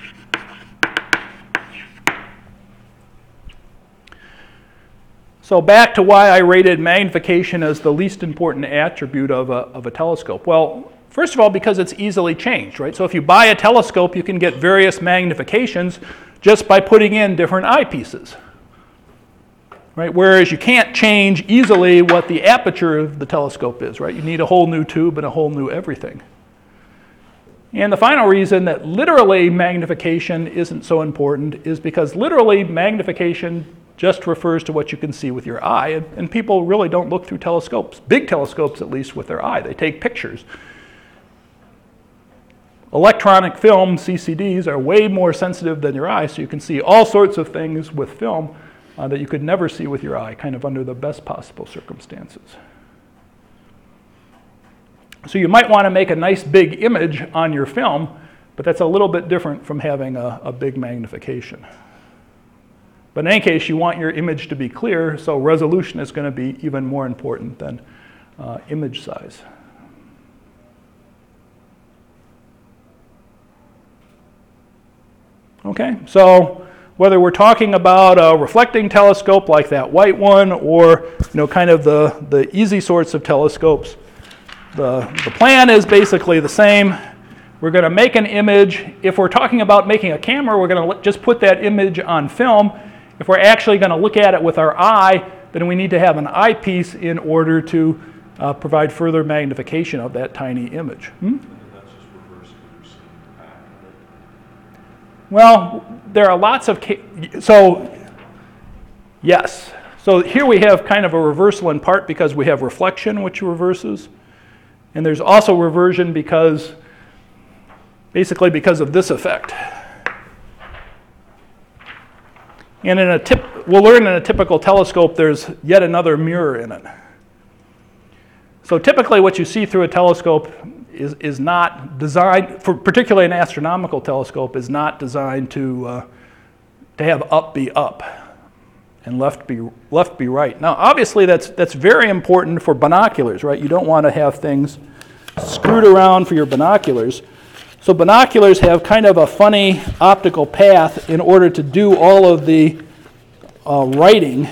So back to why I rated magnification as the least important attribute of a, of a telescope. Well, first of all, because it's easily changed, right? So if you buy a telescope, you can get various magnifications just by putting in different eyepieces. Right? Whereas you can't change easily what the aperture of the telescope is, right? You need a whole new tube and a whole new everything. And the final reason that literally magnification isn't so important is because literally magnification just refers to what you can see with your eye, and, and people really don't look through telescopes, big telescopes at least, with their eye. They take pictures. Electronic film, C C Ds, are way more sensitive than your eye, so you can see all sorts of things with film Uh, that you could never see with your eye, kind of under the best possible circumstances. So you might want to make a nice big image on your film, but that's a little bit different from having a, a big magnification. But in any case, you want your image to be clear, so resolution is going to be even more important than uh, image size. Okay, so whether we're talking about a reflecting telescope like that white one, or you know, kind of the, the easy sorts of telescopes, the, the plan is basically the same. We're going to make an image. If we're talking about making a camera, we're going to just put that image on film. If we're actually going to look at it with our eye, then we need to have an eyepiece in order to uh, provide further magnification of that tiny image. Hmm? Well, there are lots of, ca- so yes. So here we have kind of a reversal in part because we have reflection, which reverses. And there's also reversion because, basically because of this effect. And in a tip, we'll learn in a typical telescope there's yet another mirror in it. So typically what you see through a telescope is, is not designed, for particularly an astronomical telescope, is not designed to, uh, to have up be up and left be, left be right. Now obviously that's, that's very important for binoculars, right? You don't want to have things screwed around for your binoculars. So binoculars have kind of a funny optical path in order to do all of the uh, writing.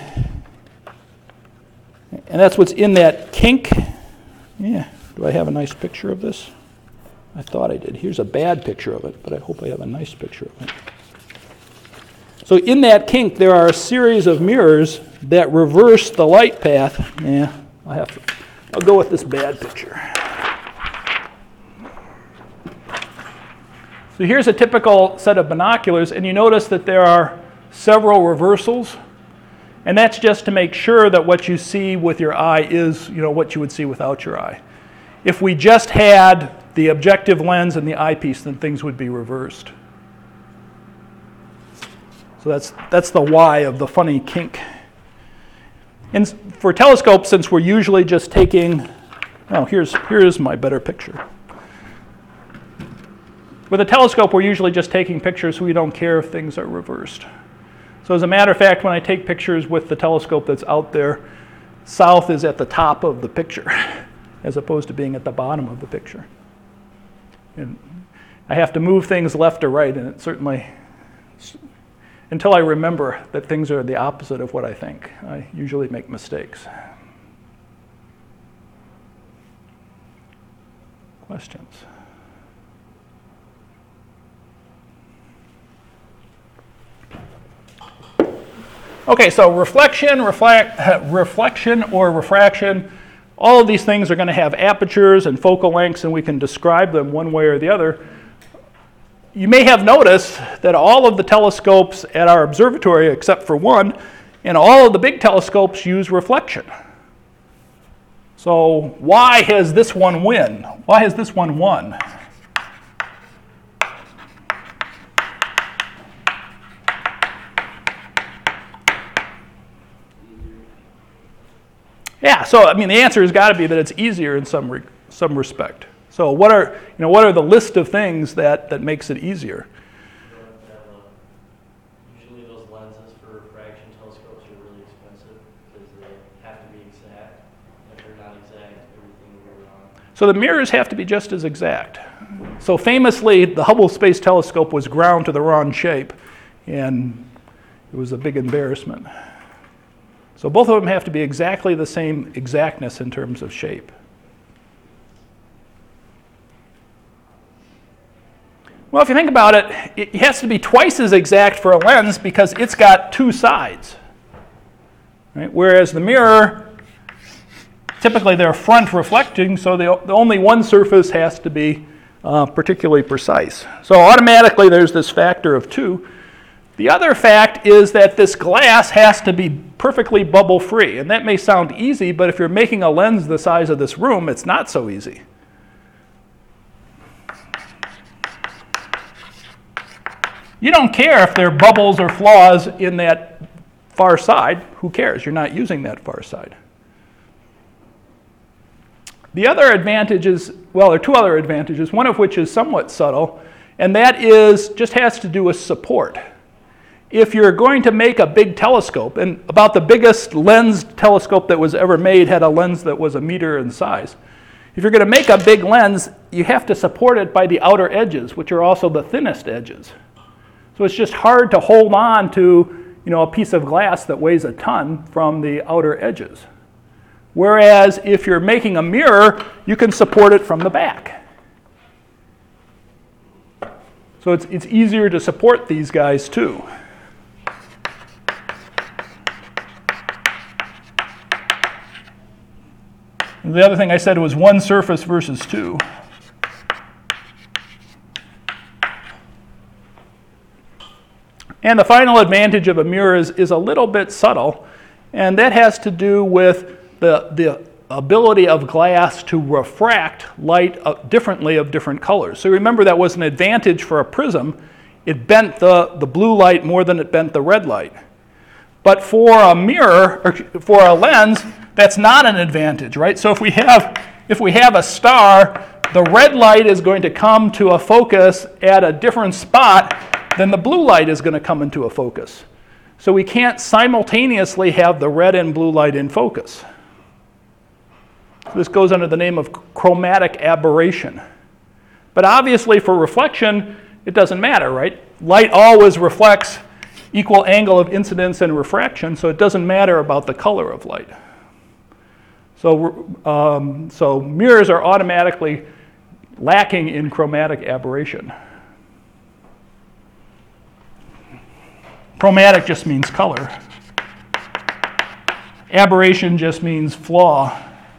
And that's what's in that kink. Yeah, do I have a nice picture of this? I thought I did. Here's a bad picture of it, but I hope I have a nice picture of it. So in that kink, there are a series of mirrors that reverse the light path. Yeah, I have to, I'll go with this bad picture. So here's a typical set of binoculars, and you notice that there are several reversals, and that's just to make sure that what you see with your eye is, you know, what you would see without your eye. If we just had the objective lens and the eyepiece, then things would be reversed. So that's that's the why of the funny kink. And for telescopes, since we're usually just taking, oh, here's here's my better picture. With a telescope, we're usually just taking pictures, so we don't care if things are reversed. So as a matter of fact, when I take pictures with the telescope that's out there, south is at the top of the picture, as opposed to being at the bottom of the picture. And I have to move things left or right, and it certainly, until I remember that things are the opposite of what I think, I usually make mistakes. Questions? Okay, so reflection, reflect, reflection or refraction, all of these things are going to have apertures and focal lengths, and we can describe them one way or the other. You may have noticed that all of the telescopes at our observatory, except for one, and all of the big telescopes use reflection. So why has this one win? Why has this one won? Yeah, so I mean the answer has got to be that it's easier in some re some respect. So what are, you know, what are the list of things that, that makes it easier? You don't have to have a- Usually those lenses for refraction telescopes are really expensive because they have to be exact. If they're not exact, everything will go wrong. So the mirrors have to be just as exact. So famously, the Hubble Space Telescope was ground to the wrong shape, and it was a big embarrassment. So both of them have to be exactly the same exactness in terms of shape. Well, if you think about it, it has to be twice as exact for a lens because it's got two sides. Right? Whereas the mirror, typically they're front reflecting, so the, the only one surface has to be uh, particularly precise. So automatically there's this factor of two. The other fact is that this glass has to be perfectly bubble-free. And that may sound easy, but if you're making a lens the size of this room, it's not so easy. You don't care if there are bubbles or flaws in that far side. Who cares? You're not using that far side. The other advantage is, well, there are two other advantages, one of which is somewhat subtle, and that is just has to do with support. If you're going to make a big telescope, and about the biggest lens telescope that was ever made had a lens that was a meter in size. If you're going to make a big lens, you have to support it by the outer edges, which are also the thinnest edges. So it's just hard to hold on to, you know, a piece of glass that weighs a ton from the outer edges. Whereas if you're making a mirror, you can support it from the back. So it's, it's easier to support these guys too. And the other thing I said was one surface versus two. And the final advantage of a mirror is, is a little bit subtle, and that has to do with the, the ability of glass to refract light uh, differently of different colors. So remember that was an advantage for a prism. It bent the, the blue light more than it bent the red light. But for a mirror, or for a lens, that's not an advantage, right? So if we have, if we have a star, the red light is going to come to a focus at a different spot then the blue light is going to come into a focus. So we can't simultaneously have the red and blue light in focus. This goes under the name of chromatic aberration. But obviously for reflection, it doesn't matter, right? Light always reflects equal angle of incidence and refraction, so it doesn't matter about the color of light. So, um, so mirrors are automatically lacking in chromatic aberration. Chromatic just means color. Aberration just means flaw.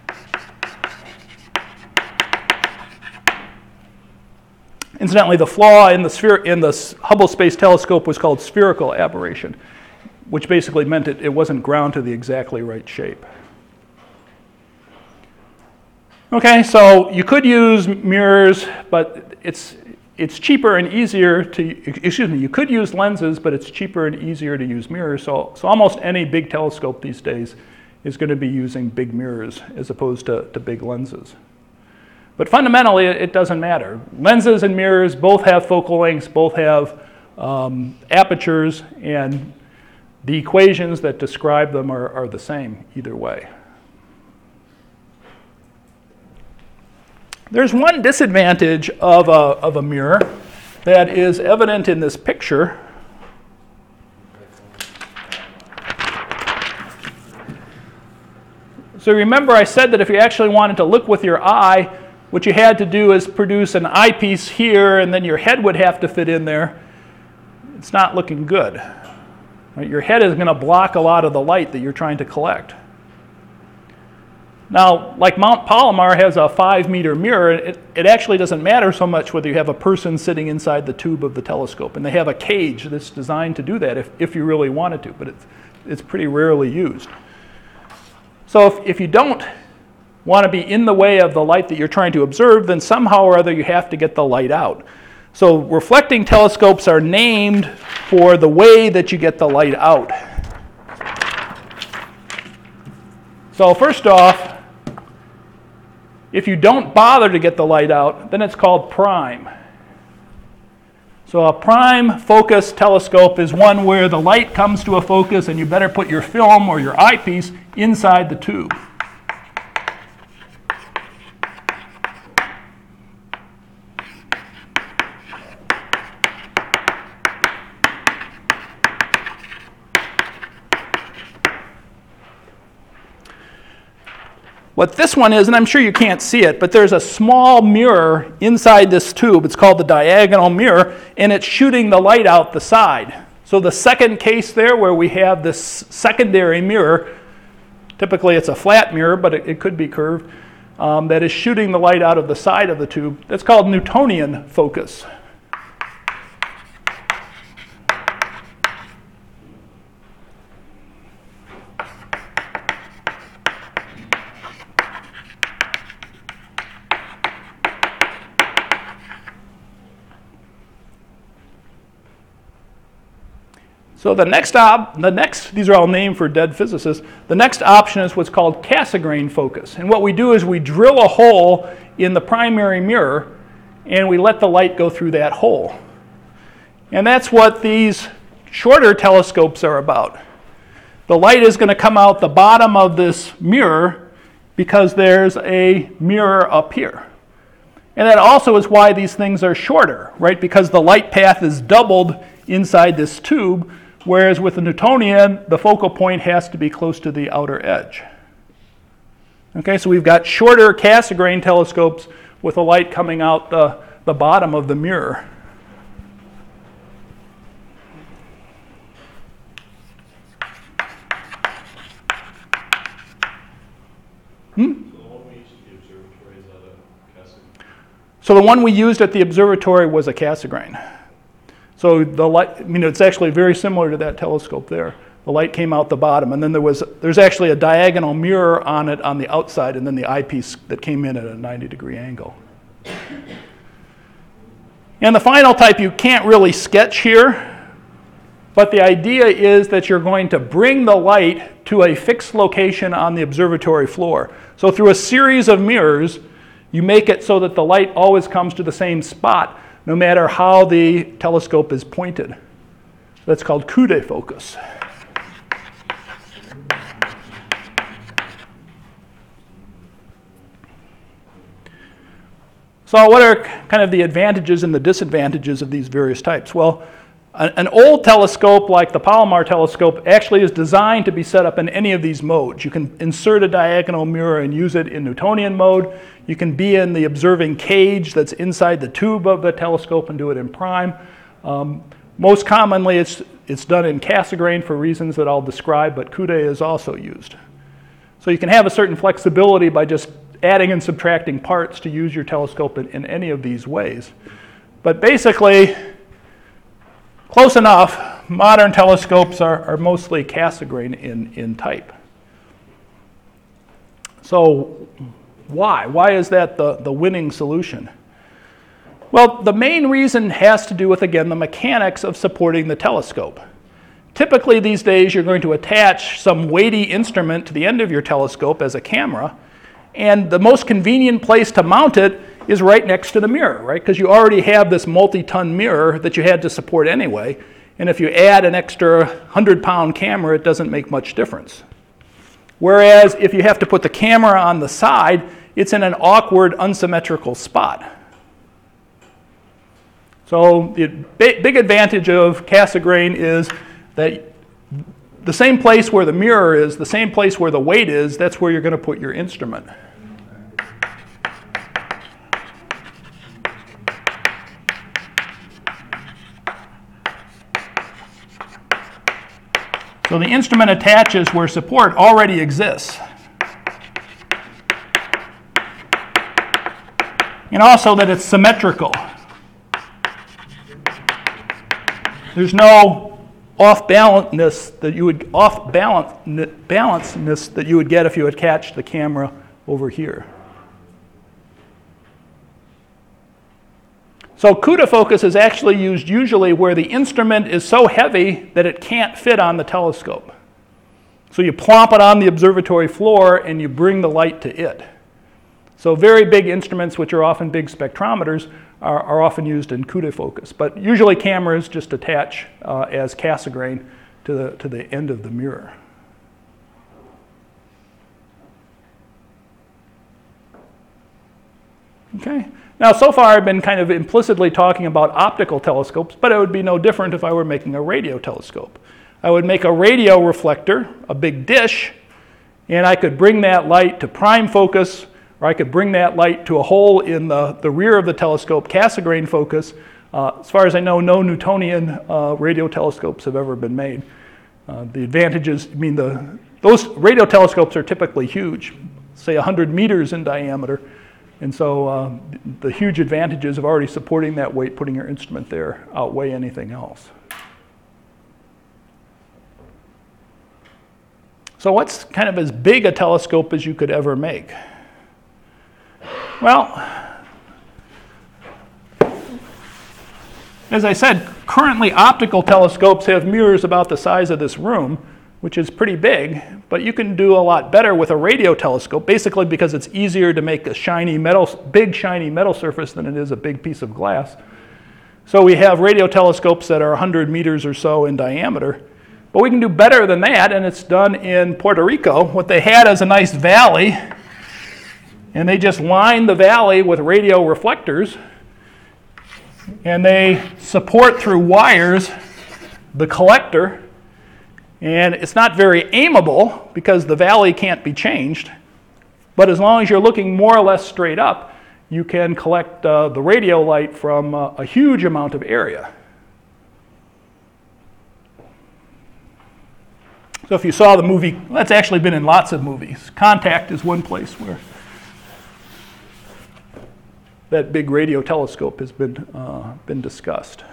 Incidentally, the flaw in the, sphere, in the Hubble Space Telescope was called spherical aberration, which basically meant it, it wasn't ground to the exactly right shape. Okay, so you could use mirrors, but it's, it's cheaper and easier to, excuse me, you could use lenses, but it's cheaper and easier to use mirrors. So, so almost any big telescope these days is going to be using big mirrors as opposed to, to big lenses. But fundamentally, it doesn't matter. Lenses and mirrors both have focal lengths, both have um, apertures, and the equations that describe them are, are the same either way. There's one disadvantage of a, of a mirror that is evident in this picture. So remember I said that if you actually wanted to look with your eye, what you had to do is produce an eyepiece here, and then your head would have to fit in there. It's not looking good. Right? Your head is going to block a lot of the light that you're trying to collect. Now, like Mount Palomar has a five meter mirror, it, it actually doesn't matter so much whether you have a person sitting inside the tube of the telescope. And they have a cage that's designed to do that if, if you really wanted to, but it's, it's pretty rarely used. So if, if you don't want to be in the way of the light that you're trying to observe, then somehow or other you have to get the light out. So reflecting telescopes are named for the way that you get the light out. So first off, If you don't bother to get the light out, then it's called prime. So a prime focus telescope is one where the light comes to a focus and you better put your film or your eyepiece inside the tube. What this one is, and I'm sure you can't see it, but there's a small mirror inside this tube. It's called the diagonal mirror, and it's shooting the light out the side. So the second case there where we have this secondary mirror, typically it's a flat mirror, but it, it could be curved, um, that is shooting the light out of the side of the tube. That's called Newtonian focus. So the next op, the next, these are all named for dead physicists. The next option is what's called Cassegrain focus. And what we do is we drill a hole in the primary mirror and we let the light go through that hole. And that's what these shorter telescopes are about. The light is going to come out the bottom of this mirror because there's a mirror up here. And that also is why these things are shorter, right? Because the light path is doubled inside this tube, whereas with the Newtonian, the focal point has to be close to the outer edge. Okay, so we've got shorter Cassegrain telescopes with a light coming out the, the bottom of the mirror. Hmm? So the one we used at the observatory was a Cassegrain. So the light, I mean, it's actually very similar to that telescope there. The light came out the bottom, and then there was, there's actually a diagonal mirror on it on the outside, and then the eyepiece that came in at a ninety degree angle. And the final type you can't really sketch here, but the idea is that you're going to bring the light to a fixed location on the observatory floor. So through a series of mirrors, you make it so that the light always comes to the same spot, no matter how the telescope is pointed. That's called coup de focus. So what are kind of the advantages and the disadvantages of these various types? Well, an old telescope like the Palomar telescope actually is designed to be set up in any of these modes. You can insert a diagonal mirror and use it in Newtonian mode. You can be in the observing cage that's inside the tube of the telescope and do it in prime. Um, most commonly it's, it's done in Cassegrain for reasons that I'll describe, but coup de is also used. So you can have a certain flexibility by just adding and subtracting parts to use your telescope in, in any of these ways. But basically, close enough, modern telescopes are, are mostly Cassegrain in, in type. So why? Why is that the, the winning solution? Well, the main reason has to do with, again, the mechanics of supporting the telescope. Typically these days you're going to attach some weighty instrument to the end of your telescope as a camera, and the most convenient place to mount it is right next to the mirror, right? Because you already have this multi-ton mirror that you had to support anyway, and if you add an extra one hundred pound camera, it doesn't make much difference. Whereas if you have to put the camera on the side, it's in an awkward, unsymmetrical spot. So the big advantage of Cassegrain is that the same place where the mirror is, the same place where the weight is, that's where you're going to put your instrument. So the instrument attaches where support already exists. And also that it's symmetrical. There's no off-balance that you would off-balanceness that you would get if you attached the camera over here. So coup de focus is actually used usually where the instrument is so heavy that it can't fit on the telescope. So you plop it on the observatory floor and you bring the light to it. So very big instruments, which are often big spectrometers, are, are often used in coup de focus. But usually cameras just attach uh, as Cassegrain to the, to the end of the mirror. Okay. Now, so far I've been kind of implicitly talking about optical telescopes, but it would be no different if I were making a radio telescope. I would make a radio reflector, a big dish, and I could bring that light to prime focus, or I could bring that light to a hole in the, the rear of the telescope, Cassegrain focus. Uh, as far as I know, no Newtonian uh, radio telescopes have ever been made. Uh, the advantages, I mean, the, those radio telescopes are typically huge, say one hundred meters in diameter. And so uh, the huge advantages of already supporting that weight, putting your instrument there, outweigh anything else. So what's kind of as big a telescope as you could ever make? Well, as I said, currently optical telescopes have mirrors about the size of this room, which is pretty big, but you can do a lot better with a radio telescope, basically because it's easier to make a shiny metal, big shiny metal surface than it is a big piece of glass. So we have radio telescopes that are one hundred meters or so in diameter, but we can do better than that, and it's done in Puerto Rico. What they had is a nice valley, and they just lined the valley with radio reflectors, and they support through wires the collector. And it's not very aimable because the valley can't be changed. But as long as you're looking more or less straight up, you can collect uh, the radio light from uh, a huge amount of area. So if you saw the movie, well, that's actually been in lots of movies. Contact is one place where that big radio telescope has been, uh, been discussed.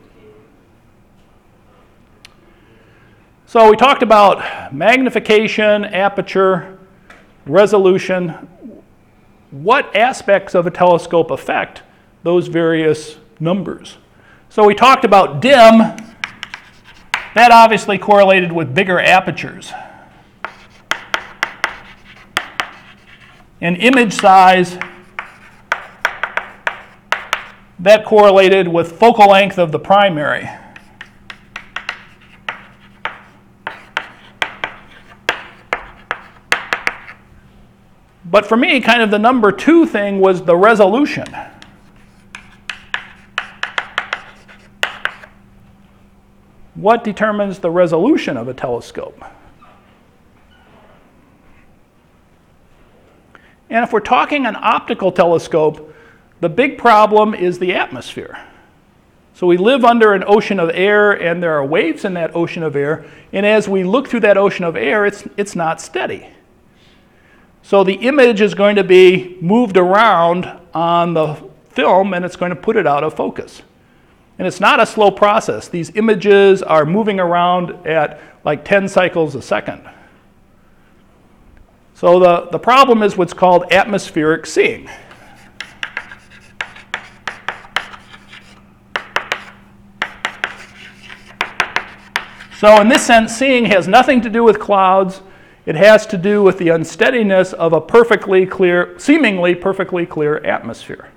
So we talked about magnification, aperture, resolution. What aspects of a telescope affect those various numbers? So we talked about dim. That obviously correlated with bigger apertures. And image size, that correlated with focal length of the primary. But for me, kind of the number two thing was the resolution. What determines the resolution of a telescope? And if we're talking an optical telescope, the big problem is the atmosphere. So we live under an ocean of air, and there are waves in that ocean of air, and as we look through that ocean of air, it's, it's not steady. So the image is going to be moved around on the film, and it's going to put it out of focus. And it's not a slow process. These images are moving around at like ten cycles a second. So the, the problem is what's called atmospheric seeing. So in this sense, seeing has nothing to do with clouds. It has to do with the unsteadiness of a perfectly clear, seemingly perfectly clear atmosphere.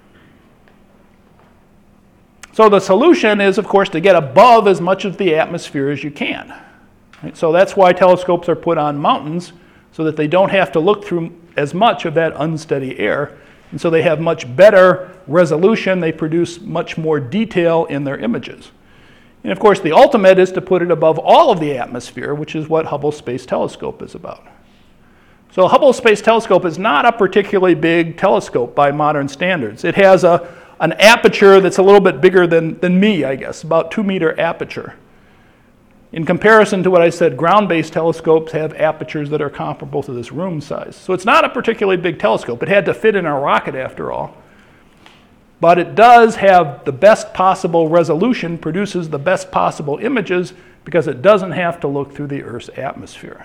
So the solution is, of course, to get above as much of the atmosphere as you can. Right? So that's why telescopes are put on mountains, so that they don't have to look through as much of that unsteady air. And so they have much better resolution. They produce much more detail in their images. And of course, the ultimate is to put it above all of the atmosphere, which is what Hubble Space Telescope is about. So Hubble Space Telescope is not a particularly big telescope by modern standards. It has a, an aperture that's a little bit bigger than, than me, I guess, about two meter aperture. In comparison to what I said, ground-based telescopes have apertures that are comparable to this room size. So it's not a particularly big telescope. It had to fit in a rocket after all. But it does have the best possible resolution, produces the best possible images, because it doesn't have to look through the Earth's atmosphere.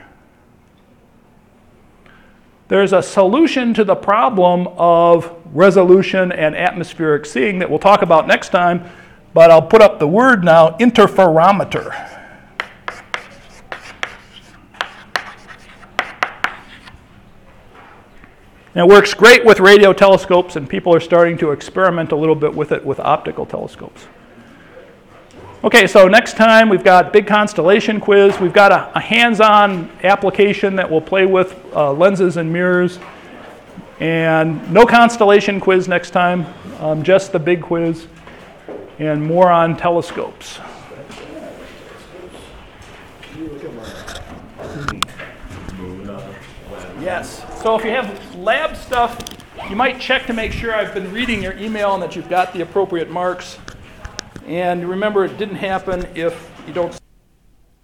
There's a solution to the problem of resolution and atmospheric seeing that we'll talk about next time, but I'll put up the word now, interferometer. And it works great with radio telescopes, and people are starting to experiment a little bit with it with optical telescopes. Okay, so next time we've got big constellation quiz. We've got a, a hands-on application that we'll play with uh, lenses and mirrors. And no constellation quiz next time, um, just the big quiz, and more on telescopes. Yes. So if you have lab stuff, you might check to make sure I've been reading your email and that you've got the appropriate marks. And remember, it didn't happen if you don't